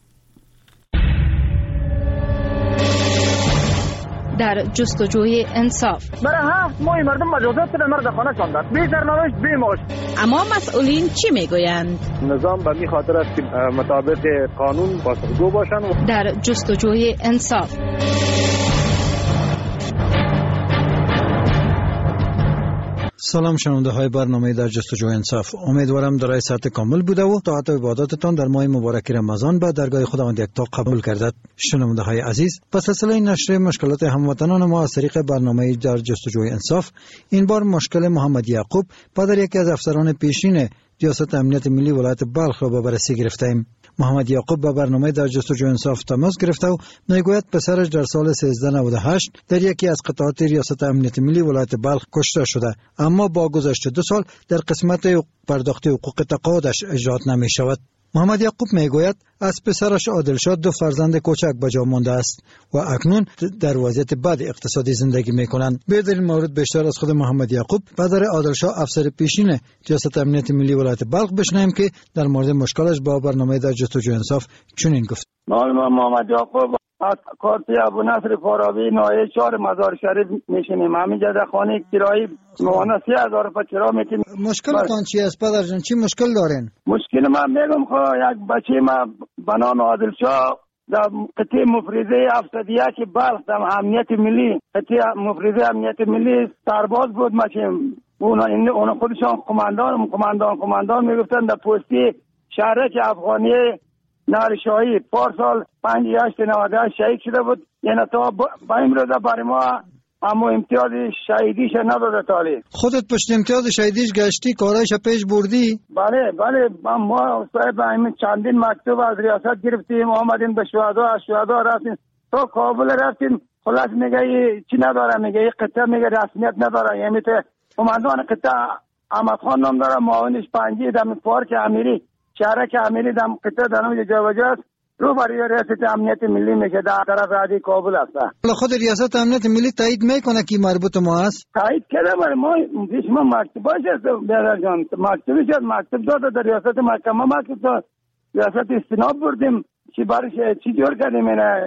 Speaker 21: در جستجوی انصاف
Speaker 22: برای 7 ماه مردم مجازات به مرد خانه شاندند، بی سرنوشت بی معاش.
Speaker 21: اما مسئولین چی میگویند؟
Speaker 22: نظام به می خاطر است که مطابق قانون پاسخگو باشند.
Speaker 21: در جستجوی انصاف
Speaker 5: سلام شنونده های برنامه در جستجوی انصاف. امیدوارم در صحت کامل بوده و طاعت و عباداتتان در ماه مبارک رمضان به درگاه خداوند یکتا قبول گردد. شنونده های عزیز، به سلسله نشر مشکلات هموطنان ما از طریق برنامه در جستجوی انصاف، این بار مشکل محمد یعقوب پدر یکی از افسران پیشین ریاست امنیت ملی ولایت بلخ را به بررسی گرفتیم. محمد یعقوب به برنامه در جستجوی انصاف تماس گرفته و میگوید پسرش در سال 1398 در یکی از قطعات ریاست امنیت ملی ولایت بلخ کشته شده، اما با گذشت 2 سال در قسمت پرداخت حقوق تقاعدش اجرات نمی شود. محمد یعقوب میگوید از پسرش عادلشاه 2 فرزند کوچک به جا مانده است و اکنون در وضعیت بد اقتصادی زندگی میکنند. بیاید در این مورد بیشتر از خود محمد یعقوب پدر عادلشاه افسر پیشین ریاست امنیت ملی ولایت بلخ بشنویم که در مورد مشکلش با برنامه در جستجوی انصاف چنین گفت.
Speaker 22: محمد یعقوب از کارتی ابو نصر فارابی ناحیه 4 مزار شریف میشینیم. همینجا در خانه کرایی ماهانه 3000 روپیه کرا میتیم.
Speaker 5: مشکلتان چی است پدر جان؟ چی مشکل دارین؟
Speaker 22: مشکل من میگم یک بچه ما به نام عادلشاه در قطعه مفرزه 701 بلخ در امنیت ملی، قطعه مفرزه امنیت ملی سرباز بود. ماشین اون خودشان قماندان میگفتن در پستی شهرک افغانی نارشاهی پارسال 5/8/98 شهید شده بود. یعنی تا با این روزه برای ما اما امتیاز شهیدیش نداده تالی.
Speaker 5: خودت پشت امتیاز شهیدیش گشتی؟ کارایش پیش بردی؟
Speaker 22: بله ما صاحب همین چندین مکتوب از ریاست گرفتیم، آمدیم به شهدا رفتیم تا کابل رفتیم. خلاص میگه چی نداره، میگه قطعه میگه رسمیت نداره. یعنی قماندان قطعه احمد خان نام داره، معاونش پنجی در پارک امیری شهرک امیری در قطعه دارم جابجا است. رو برای ریاست امنیت ملی میشه در طرف عادی کابل است.
Speaker 5: خود ریاست امنیت ملی تایید میکنه که مربوط ما است؟
Speaker 22: تایید کرده برای ما پیش ما مکتوباش است برادر جان. مکتوب داده در ریاست محکمه مکتوب داد. ریاست استناد بردیم چی برش چی جور کردیم،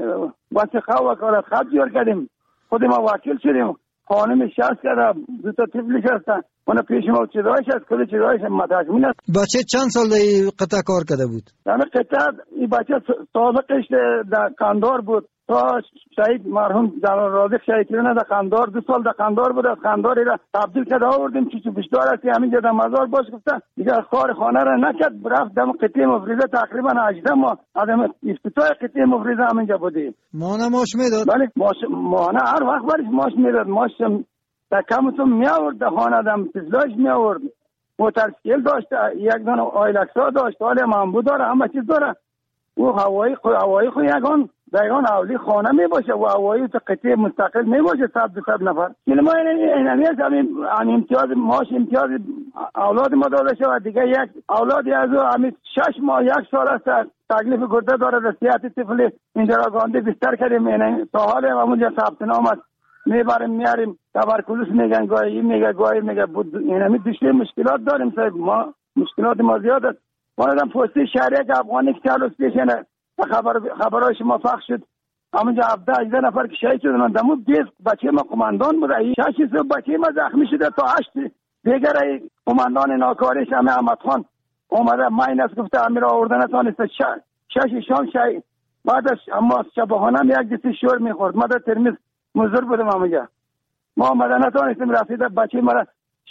Speaker 22: واسه وکالت خط جور کردیم. خود ما وکیل شدیم، خانم شخص کرده 2 تا طفلش هستن. اون پیش ما چیزایش است، کلی چیزایش متضمن است.
Speaker 5: بچه چند سال در قطعه کار کرده بود؟
Speaker 22: در قطعه این بچه سابقش در قندار بود تا شهید مرحوم جلال رازق شهید شدن در قندار 2 سال در قندار بود. از قندار را تبدیل کرده آوردیم چیزی بیشتر است همینجا در مزار باش گفتن دیگه کار خانه را نکرد. رفت در قطعه مفرزه تقریبا 18 ماه از افتتاح قطعه مفرزه همینجا بودیم.
Speaker 5: ماهانه ماش میداد؟
Speaker 22: بله ماهانه هر وقت برش ماش میداد. ماش در کمتون می آورد در خانه دم تزلاش می آورد. موترسیکل داشت، یک دانه آیلکسا داشت، حالی مامبو داره، همه چیز داره. او هوایی خو یگان دیگان اولی خانه می باشه و هوایی تو قطعه مستقل می باشه 100-200 نفر. کلمه اینمی است همین امتیاز ماش امتیاز اولاد ما داده شد. دیگه یک اولادی از او همین 6 ماه 1 سال است تکلیف گرده داره در صحت طفل اینجا را گانده بستر کردیم. تا حال همونجا ثبت نام است میبریم میاریم تبرکلوس میگن گاهی میگه بود. اینمی دشته مشکلات داریم صاحب. ما مشکلات ما زیاد است. ما دادم پستی شهری که افغانی که چالوس پیشنه خبرهای شما فخ شد همونجا 17-18 نفر که شهید شدن. دمو 20 بچه ما قماندان بوده. 6 بچه ما زخمی شده تا 8 دیگر قماندان ناکاریش همه احمد خان اومده ماین است گفته امیر آوردن نتوانست 6 شام شهید. بعدش اما شبهانم یک دستی شور میخورد. ما در ترمیز مزدور بودم همونجا. ما آمدن نتوانستیم رسیده بچه مرا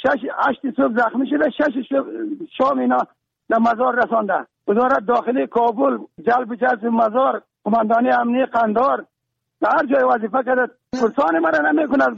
Speaker 22: 8 صبح زخمی شده 6 شام اینا در مزار رسانده. وزارت داخلی کابل جلب مزار قماندانی امنی قندار در هر جای وظیفه کرده پرسان مرا نمیکند.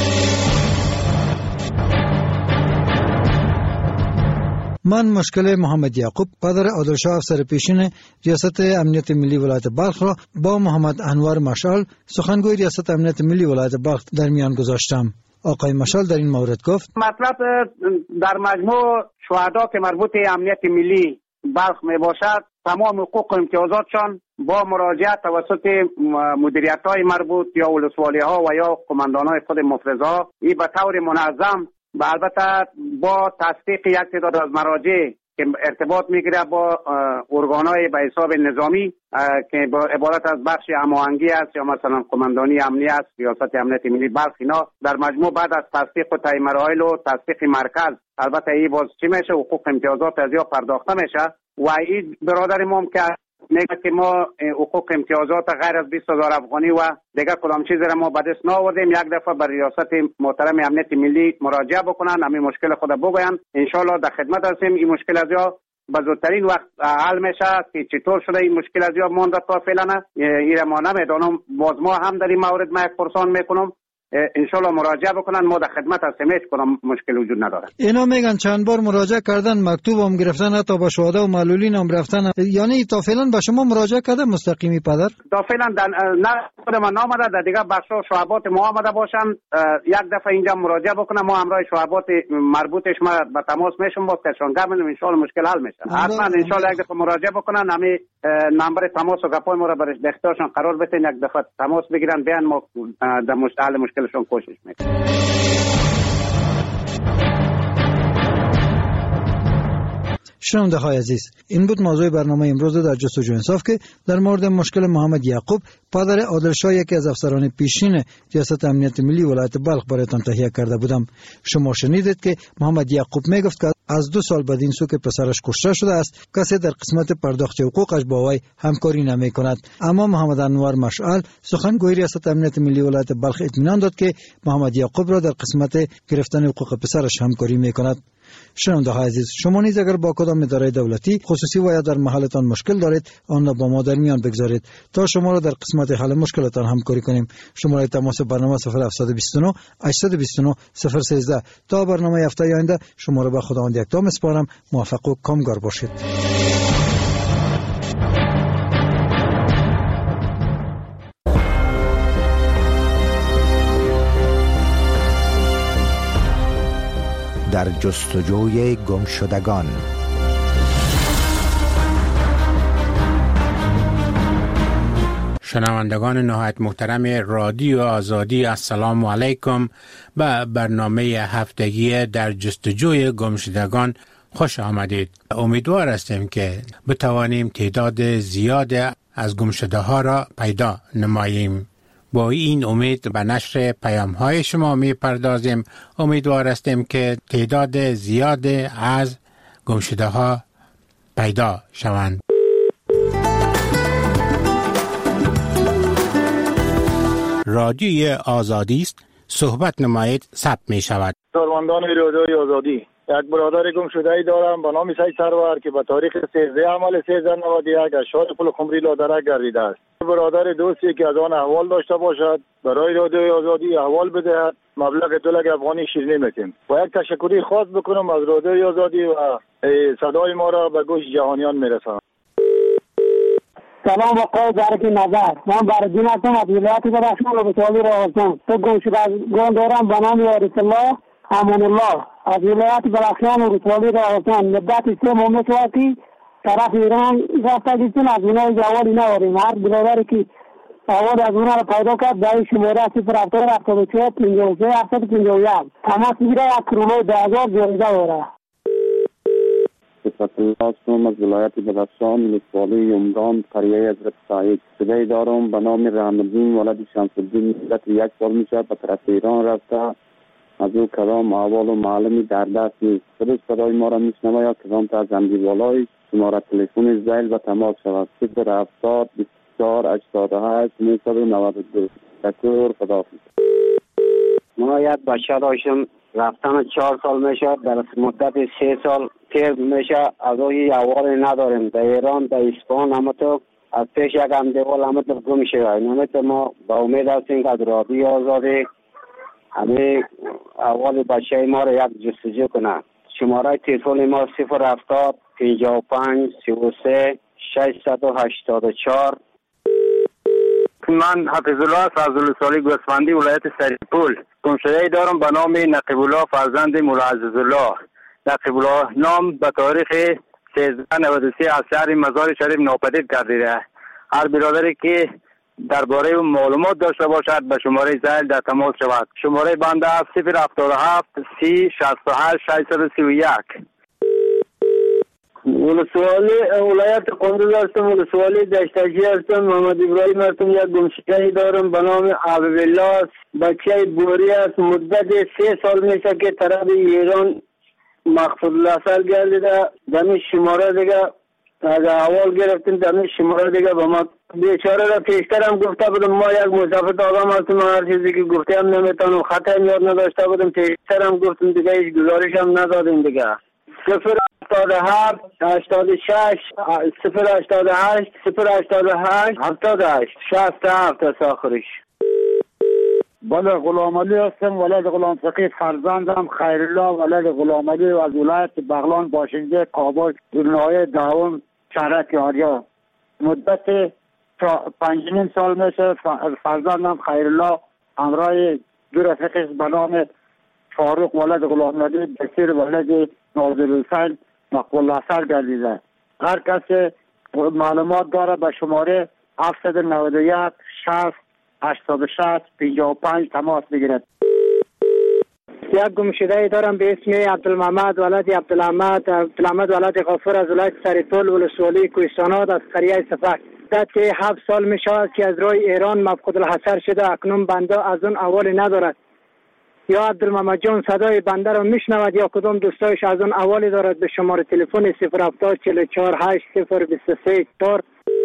Speaker 5: من مشکل محمد یعقوب پدر عادلشاه افسر پیشین ریاست امنیت ملی ولایت بلخ را با محمد انور مشعل سخنگوی ریاست امنیت ملی ولایت بلخ در میان گذاشتم. آقای مشعل در این مورد گفت
Speaker 22: مطلب در مجموع شهدا که مربوط امنیت ملی بلخ می باشد
Speaker 4: تمام حقوق و امتیازاتشان با مراجعه توسط مدیریت‌های مربوط یا ولسوالی‌ها و یا قماندان‌های خود مفرزها این به طور منظم و البته با تصدیق یک تعداد از مراجع که ارتباط میگیره با ارگان‌های به حساب نظامی که با عبارت از بخش هماهنگی است یا مثلا قماندانی امنی است، ریاست امنیت ملی بلخ، اینا در مجموع بعد از تصدیق و تعیین مراحل و تصدیق مرکز البته این باز چی میشه، حقوق امتیازات از یا پرداخته میشه و این برادر ما که میگه که ما حقوق امتیازات غیر از 20,000 افغانی و دیگه کدام چیزی را ما به دست نآوردیم، یک دفعه بر ریاست محترم امنیت ملی مراجعه بکنن، همین مشکل خود بگوین، ان شاء الله در خدمت هستیم. این مشکل از یا به زودترین وقت حل میشه که چطور شده این مشکل از یا مونده تا فعلا این ما نمیدونم. باز ما هم در این مورد ما یک پرسان میکنم، انشالله مراجعه بکنن، ما در خدمت هستیم، هیچ کدام مشکل وجود نداره.
Speaker 5: اینا میگن چند بار مراجعه کردن، مکتوب هم گرفتن، حتی با شهدا و معلولین هم رفتن، یعنی تا فعلا به شما مراجعه کرده مستقیمی پدر؟
Speaker 4: تا فعلا نه خود من نامده، در دیگه بخشا شعبات ما آمده باشن، یک دفعه اینجا مراجعه بکنم، ما همراه شعبات مربوطش ما به تماس میشم، با کشانگاه میدم، ان شاء الله مشکل حل میشه. حتما ان شاء الله یک دفعه مراجعه بکنن، همین نمبر تماس و گپای ما را برش اختیارشان قرار بدین، یک دفعه تماس بگیرن، بیان ما در حل مشکلشون کوشش میکنیم.
Speaker 5: شنونده های عزیز، این بود موضوع برنامه امروز در جستجو انصاف که در مورد مشکل محمد یعقوب پدر عادل شاه، یکی از افسران پیشین ریاست امنیت ملی ولایت بلخ برایتان تهیه کرده بودم. شما شنیدید که محمد یعقوب میگفت که از 2 سال بعد این سو که پسرش کشته شده است کسی در قسمت پرداخت حقوقش با وی همکاری نمی کند. اما محمد انور مشعل سخنگوی ریاست امنیت ملی ولایت بلخ اطمینان داد که محمد یعقوب را در قسمت گرفتن حقوق پسرش همکاری می کند. شنونده های عزیز، شما نیز اگر با کدام اداره دولتی خصوصی و یا در محلتان مشکل دارید، آن را با ما در میان بگذارید تا شما را در قسمت حل مشکلاتان همکاری کنیم. شماره تماس برنامه 0729 829 013. تا برنامه هفته آینده شما را به خداوند یکتا میسپارم. موفق و کامگار باشید.
Speaker 6: در جستجوی گمشدگان.
Speaker 1: شنوندگان نهایت محترم رادیو آزادی، السلام علیکم. به برنامه هفتگی در جستجوی گمشدگان خوش آمدید. امیدوار هستیم که بتوانیم تعداد زیاد از گمشده ها را پیدا نماییم. با این امید به نشر پیام های شما می پردازیم. امیدوار هستیم که تعداد زیاد از گمشده ها پیدا شوند. رادیوی آزادی است، صحبت نمایید، ثبت می شود.
Speaker 22: کارمندان رادیوی آزادی، یک برادر گم شده ای دارم به نام سید سرور که به تاریخ 13 عمل 1391 از شهر پل خمری لادرک گردیده است. برادر دوستی که از آن احوال داشته باشد برای رادیوی آزادی احوال بدهد، مبلغ 2 لک افغانی شیرینی میتیم. و یک تشکری خاص بکنم از رادیوی آزادی و صدای ما را به گوش جهانیان میرسانم.
Speaker 23: سلام آقای برکی نظر، من بردین هستم از ولایت بدخشان و بسالی راهستان. تو گم شده گم دارم به نام عارف الله امان الله از ولایت بدخشان و بسالی راهستان. مدت 3 ماه میشه که طرف ایران رفته دیدن از اونها جوالی نداریم. هر برادری که اول از اونها را پیدا کرد در شماره 074 53 751 تماس میگیره، یک کرونای 10,000 جایزه داره.
Speaker 24: صفت الله هستم از ولایت بدخشان، ولسوالی عمران، قریه حضرت سعید. صدای دارم به نام رحم‌الدین ولد شمس‌الدین، مدت 1 سال میشه به طرف ایران رفته، از او کدام احوال و معلومی در دست نیست. خودش صدای ما را میشنوه یا کدام تا زنگی بالای شماره تلفن زیل و تماس شود 070 24 88 992. تشکر، خداحافظ.
Speaker 25: ما یک بچه داشتم، رفتن 4 سال میشه، در مدت 3 سال تیر میشه، از اوی احوال نداریم. در ایران، در اسپان، همه تو از پیش یک همدیوال همه تو گم شده. همه تو ما با امید هستیم که از رادیوی آزادی همه احوال بچه ما را یک جستجو کنه. شماره تلفن ما 070 55 33 684.
Speaker 26: من حفظ الله از ولسوالی گوسفندی ولایت سریپول. گمشده‌ای دارم به نام نقیب الله فرزند مولا عزیز الله. نقیب الله نام به تاریخ 1393 از شهر مزار شریف ناپدید گردیده. هر برادری که درباره اون معلومات داشته باشد به شماره زائل در تماس شود. شماره بنده 077 30 68 631. ولسوالی ولایت قندوز هستم. ولسوالی دشتاجی هستم. محمد ابراهیم هستم. یک گمشده دارم به نام حبیب الله. بچه بوری است. مدت 3 سال میشه که طرف ایران مقصود الاصل گردیده. دمی شماره دیگه از اول گرفتیم، دمی شماره دیگه به ما بیچاره را پیشتر هم گفته بودم ما یک مسافت آدم هستم، هر چیزی که گفته هم نمیتونم، خط هم یاد نداشته بودم، پیشتر هم گفتم دیگه هیچ گزارش هم ندادیم دیگه. 087 86 088 088 78 67 است آخرش.
Speaker 22: بله، غلام علی هستم، ولد غلام فقیه فرزندم خیرالله ولد غلام علی و از ولایت بغلان باشنده کابل دنیای داوم شهرک آریا. مدت 5 سال میشه فرزندم خیرالله همراه دو رفیقش به نام فاروق ولد غلام علی بشیر ولد ناظر حسین مقبول اثر گردیده. هر کسی معلومات داره به شماره 791 60 86 55 تماس بگیرد.
Speaker 23: یک گمشده دارم به اسم عبدالمحمد ولد عبدالحمد ولد غفور از ولایت سریپول ولسوالی کوهستانات از قریه سفک. مدت 7 سال می شود که از راه ایران مفقود الحصر شده. اکنون بنده از اون اول ندارد. یا عبدالمحمد جان صدای بنده را میشنود یا کدام دوستایش از اون اولی دارد. به شماره تلفن 070 44 8 023 4.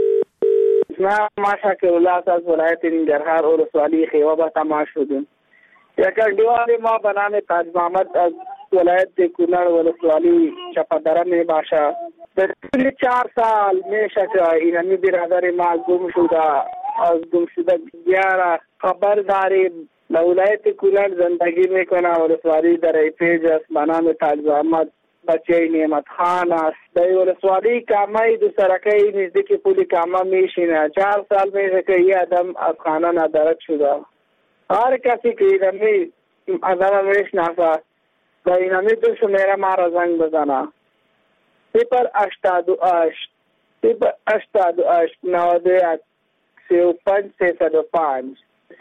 Speaker 26: ما شکر الله از ولایت ننگرهار ولسوالی خیوه به تماس شدیم. یک دیوار ما به نام تاج محمد از ولایت کنر ولسوالی چپدره می باشه. در 4 سال میشه که اینمی برادر ما گم شده. از گم شده بیاره خبر داریم. در ولایت کنر زندگی میکنه. ولسوالی در ایپیج است به نام تاج محمد بچه نعمت خان است. در ولسوالی کامه دو سرکه نزدیک پولی کامه میشینه. 4 سال میشه که یه آدم از خانه ندارد شده. هر کسی که اینمی آدم میشناسه و اینمی دو شمیره ما را زنگ بزنه. 088 088 91 35 305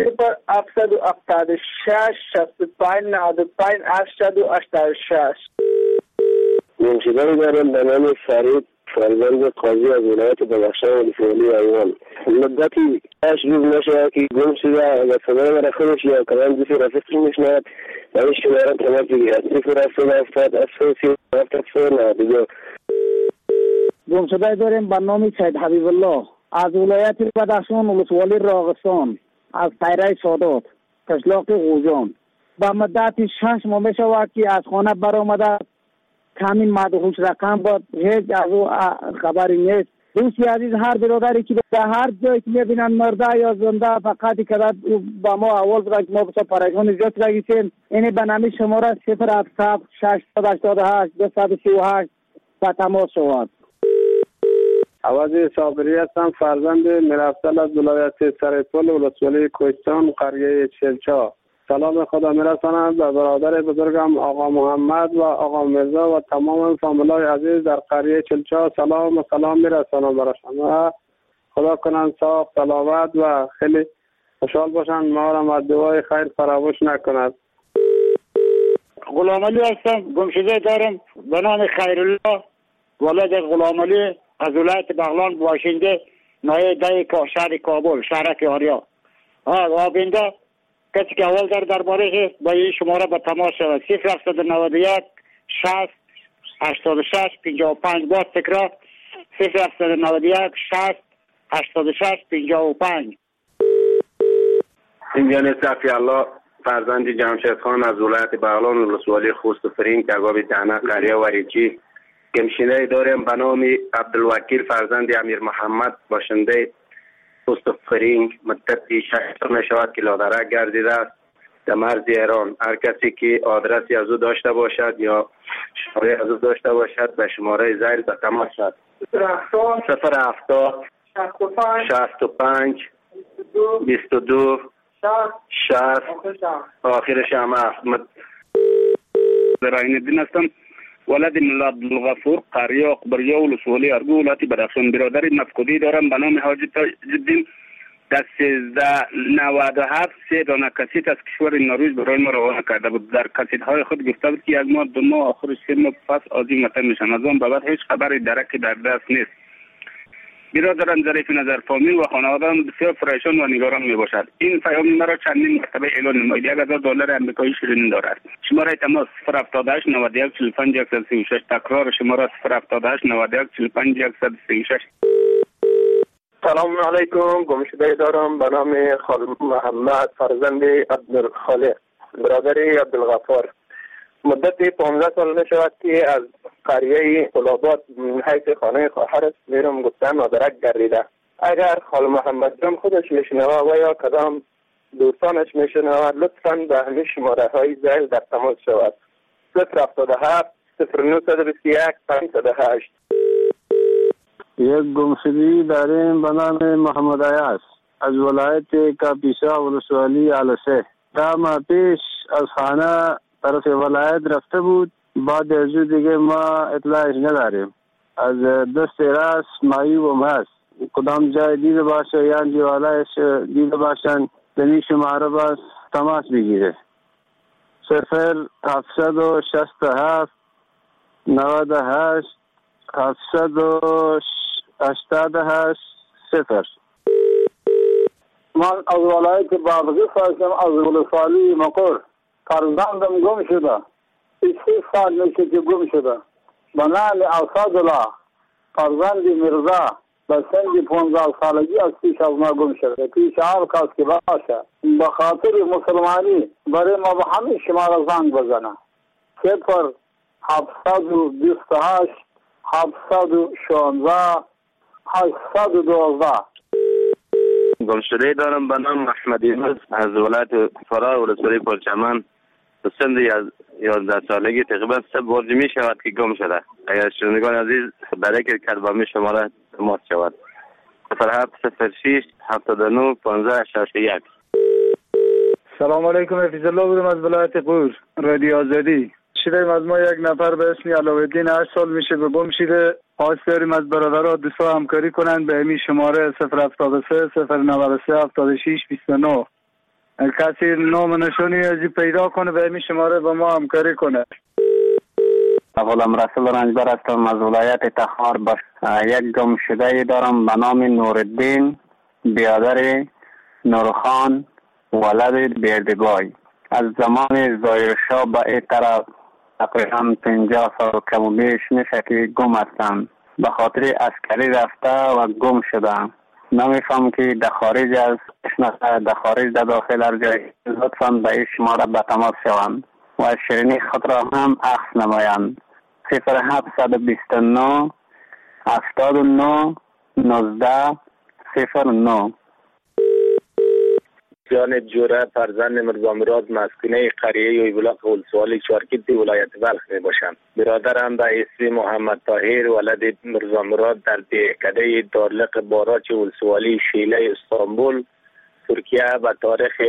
Speaker 26: 0776 65 95 886.
Speaker 2: گمشده دارم به نام فرید فرزند قاضی از ولایت بدخشان ولسوالی ایوان. مدتی 8 روز نشده که گم شده و صدای مرا خودش یا کلام دوستی رفیقی میشنود و این شماره تماس بگیرد 070
Speaker 22: گمشده داریم به نام سید حبیب الله از ولایت بدخشان ولسوالی راغستان از پیره سادات قشلاق غوجان. با مدت 6 ماه می شود که از خانه برآمده. کامین مدهوش رقم بود، هیچ از او خبری نیست. دوستی عزیز هر برادری که در هر جایی که میبینن مرده یا زنده فقط که با ما اول را ما بسا پریشان زیاد رگیسیم. اینی به نامی شماره 077 688 238 با تماس شود.
Speaker 26: عوضی صابری هستم، فرزند میرافضل از ولایت سریپول ولسوالی کوهستان قریه چلچا. سلام خدا میرسانم به برادر بزرگم آقا محمد و آقا مرزا و تمام فامیلای عزیز در قریه چلچا. سلام و سلام میرسانم برای شما. خدا کنن صاحب سلامت و خیلی خوشحال باشن. ما را از دعای خیر فراموش نکند.
Speaker 22: غلام علی هستم، گمشده دارم به نام خیرالله ولد غلام علی از ولایت بغلان باشنده نایه شهر کابل شهرک آریا. آبنده کسی که اول درباره با این شماره به تماس شود 091 60 86 55 باز تکرار 091 60 86 55.
Speaker 26: اینجا صفی الله فرزند جمشید خان از ولایت بغلان ولسوالی خوست و فرین کگاب دهنه قریه وریچی. گمشینه داریم به نام عبدالوکیل فرزند امیر محمد باشنده خوست و فرین. مدتی 6 سال می شود که لادره گردیده است در مرز ایران. هر کسی که آدرسی از او داشته باشد یا شماره از او داشته باشد به شماره زیر به تماس شد 070 65 22 60 آخرش هم احمد.
Speaker 8: راین الدین هستم ولد ملا عبدالغفور قریه اخبریه ولسوالی ارگو ولایت بدخشان. برادر مفقودی دارم به نام حاجی تاج‌الدین در 1397 3 دانه کاسیت از کشور نروژ برای ما روانه کرده بود. در کاسیت های خود گفته بود که 1 ماه 2 ماه آخر 3 ماه پس عازم وطن میشن. از آن به بعد هیچ خبری درکی در دست نیست. برادرم ظریف نظر فامیل و خانواده‌ام بسیار پریشان و نگران میباشد. این پیام مرا چندین مرتبه اعلان نمود. $1000 آمریکایی شیرین دارد. شماره تماس 078 91 45 136. تکرار شماره 078 91 45 136.
Speaker 9: سلام علیکم. گمشده دارم به نام خال محمد فرزند عبدالخالق برادر عبدالغفار. مدت 15 سال می شود که از قریه طلابات حیث خانه خواهرش میرم گفتن مادرک گردیده. اگر خال محمد جان خودش میشنوه و یا کدام دوستانش میشنوه لطفاً به همین شماره های زیل در تماس شود. 077 0921 508.
Speaker 10: یک گمشدگی داریم به نام محمد عیاض از ولایت کاپیسا ولسوالی علسه. ده ماه پیش از خانه طرف ولایت رفته بود. بعد از دیگه ما اطلاعش نداریم. از دست راست معیوب هست. کدام جای دیده باشه یا جوالایش دیده باشن دنی شماره باز تماس بگیره. 0767 98 788 0.
Speaker 11: من از ولایت بادغیس هستم، از ولسوالی مقر. فرزندم گم شده. 3 سال میشه که گم شده. به نام اسدالله فرزند مرزا به سن 15 سالگی از پیش از ما گم شده. پیش هر کس که باشه به خاطر مسلمانی برای ما به همین شماره زنگ بزنه. 0728 716 812.
Speaker 9: گمشده دارم به نام احمد یونس از ولایت فرا ولسوالی پرچمن. به سن 11 سالگی تقریبا 3 بار می شود که گم شده. اگر شنوندگان عزیز برای که کلبامی شماره تماس شود 0706 79 15 61.
Speaker 11: سلام علیکم. حفیظ الله بودم از ولایت قور رادیو آزادی. شدیم از ما یک نفر به اسم علاءالدین 8 سال میشه به گم شده. خواست داریم از برادرها دوستا همکاری کنند به همین شماره 073 093 76 29. کسی نام نشانی ازی پیدا کنه به همین شماره با ما همکاری کنه.
Speaker 25: غلام رسول رنجبر هستم از ولایت تخار. یک گم شده دارم به نام نورالدین برادر نورخان ولد بردگای. از زمان ظاهرشاه به این طرف تقریبا 50 سال کم و بیش میشه که گم هستم. به خاطر عسکری رفته و گم شدم. نمیفهم که در خارج از در خارج در داخل هر جای لطفاً به این شماره به تماس شوند و شیرینی خود را هم عکس نمایند. 0729 79 19 09.
Speaker 9: جان جوره فرزند مرزا مراد مسکونه قریه یویبلاق ولسوالی چارکیت ولایت بلخ می باشم. برادرم به اسم محمد طاهر ولد مرزا مراد در دهکده دارلق باراچ ولسوالی شیله استانبول ترکیه به تاریخ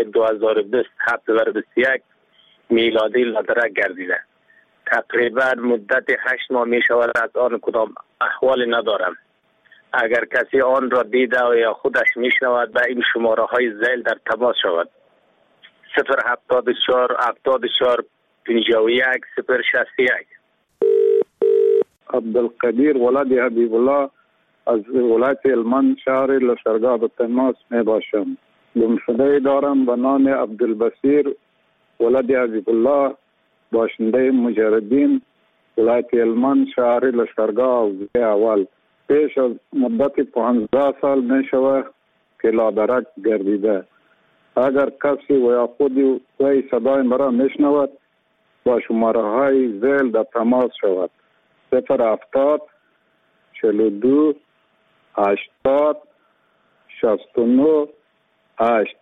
Speaker 9: 2020 میلادی لادرک گردیده. تقریبا مدت 8 ماه می شود از آن کدام احوال ندارم. اگر کسی آن را دیده و یا خودش میشنود به این شماره های زیل در تماس شود. 074 74 51 061.
Speaker 10: عبدالقدیر ولد حبیب الله از ولایت هلمند شهر لشکرگاه به تماس می باشم. گمشده دارم به نام عبدالبصیر ولد حبیب الله باشنده مجردین ولایت هلمند شهر لشکرگاه اول. پیش از مدت 15 سال می شود که لادرک گردیده. اگر کسی و یا خودی وی صدای مرا می شنود با شماره های زیل در تماس شود. 070 42 80 69 8.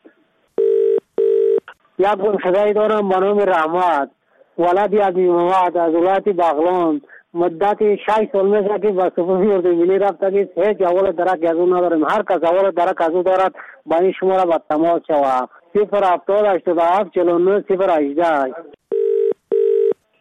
Speaker 23: یک گمشده دارم به نام رحمت ولد عبی محمد از ولایت بغلان. مدت 6 سال میشه که با سپاهی اردوگیلی رفته که هیچ اول درک از اون نداریم. هر کس اول درک از اون دارد با این شماره با تماس شود. 070 87 49 018.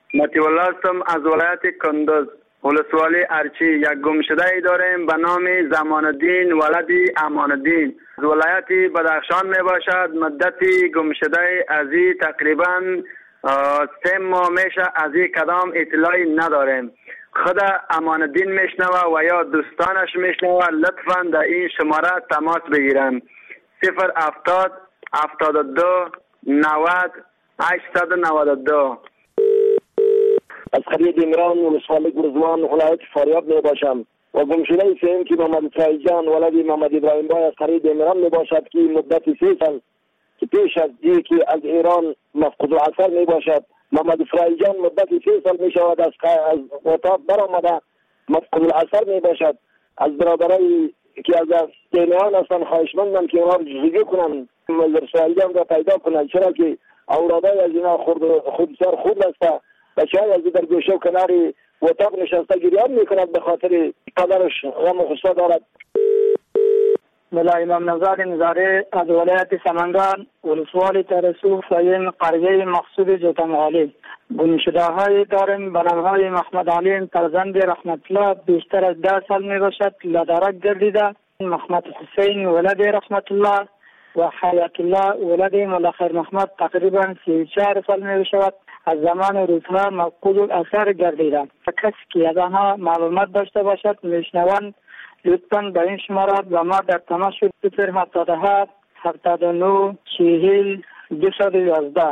Speaker 12: مطیع الله هستم از ولایت کندز، ولسوالی ارچی. یک گمشده ای داریم به نام زمان الدین ولد امان الدین، از ولایت بدخشان می باشد. مدتی گمشده از تقریبا 3 ماه میشه، از کدام اطلاعی نداریم. خود امان الدین میشنوه و یا دوستانش میشنوه، لطفا در این شماره تماس بگیرن. 070 72 90 892.
Speaker 2: از خرید عمران ولسوالی گرزوان ولایت فاریاب می باشم و گمشده سیم که محمد اسرائیل جان ولد محمد ابراهیم بای از خرید عمران می باشد که مدت 3 سال که پیش از که از ایران مفقود العصر می باشد. محمد اسرائیل جان مدت 3 سال می شود از وطاب برآمده مفقود العصر می باشد. از برادرای که از تینیان هستن خواهشمندم که اونا رو جزگی کنن، محمد اسرائیل جان را پیدا کنن، چرا که اولادای از اینا خود بسیار خود است. بچه های از در گوشه و کناری اتاق نشسته گریان میکند به خاطر قدرش غم و غصه دارد.
Speaker 23: ملا امام نزار نزاره از ولایت سمنگان، ولسوالی ترسو فایم قریه مقصود جوتمغالی. گمشده های داریم به نامهای محمد علیم فرزند رحمت الله، بیشتر از 10 سال می باشد لدرک گردیده. محمد حسین ولد رحمت الله و حیات الله ولد مولا خیر محمد تقریبا 34 سال می باشد. از زمان روزها مفقود الاثر گردیدند. کسی که از آنها معلومات داشته باشد میشنوند لطفاً به این شماره و ما در تماس شد. 077 79 40 211.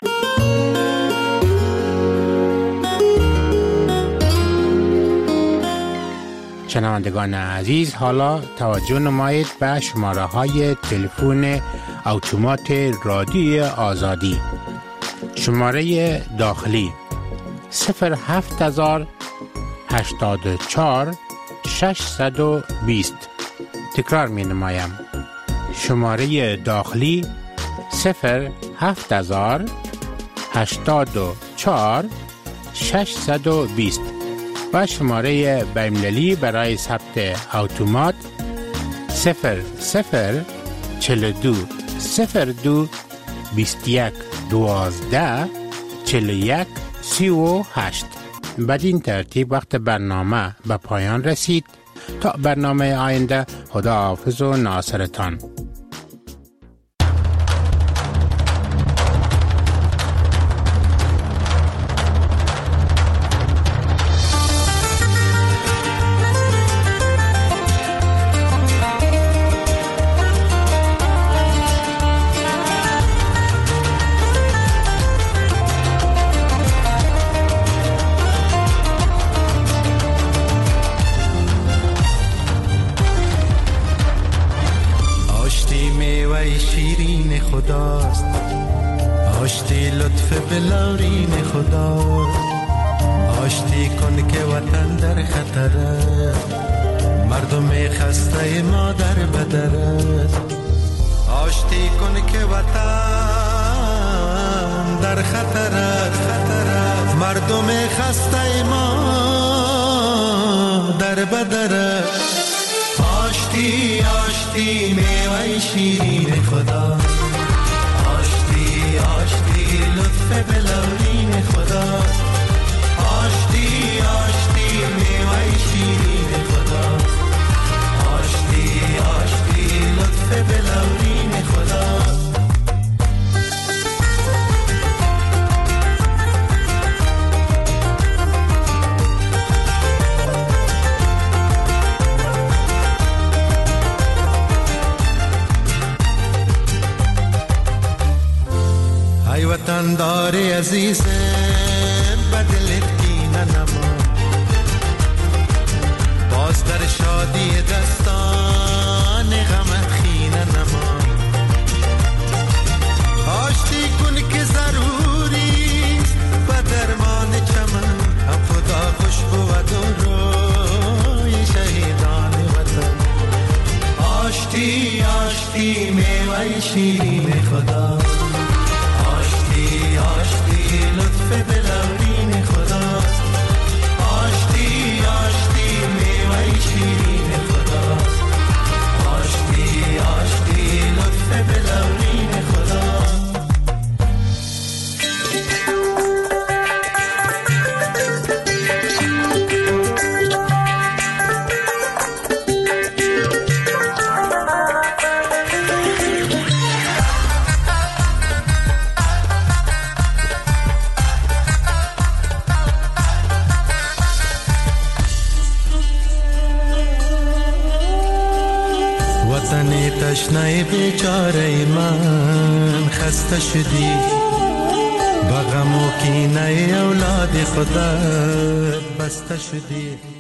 Speaker 13: شنوندگان عزیز، حالا توجه نمایید به شماره های تلفن اتومات رادیوی آزادی. شماره داخلی 07000 84 620. تکرار می نمایم. شماره داخلی 07000 84 620 و شماره بین‌المللی برای ثبت اتومات 0042 02 21 12 41 38. بدین ترتیب وقت برنامه به پایان رسید. تا برنامه آینده، خداحافظ و ناصرتان.
Speaker 14: آشتی لطف بلارین خداست، آشتی کن که وطن در خطره، مردم خسته ما در بدره. آشتی کن که وطن در خطره، مردم خسته ما در بدره. آشتی آشتی میوه شیرین خدا، آشتی لطف بلورین خدا، آشتی آشتی میوه شیرین خدا، آشتی آشتی لطف بلورین خدا. ای وطن داری عزیزم بدلت کینه نما، باز در شادی دستان غمت خینه نما. آشتی کن که ضروری و درمان چمن، هم خدا خوش بود و روی شهیدان وطن. آشتی آشتی میوه شیرین خدا، آشتی لطف بلورین خدا، آشتی آشتی میوه شیرین خدا، آشتی آشتی لطف بلورین خدا. تن تشنه بیچاره من خسته شدی، به غم و کینه اولاد خدا بسته شدی.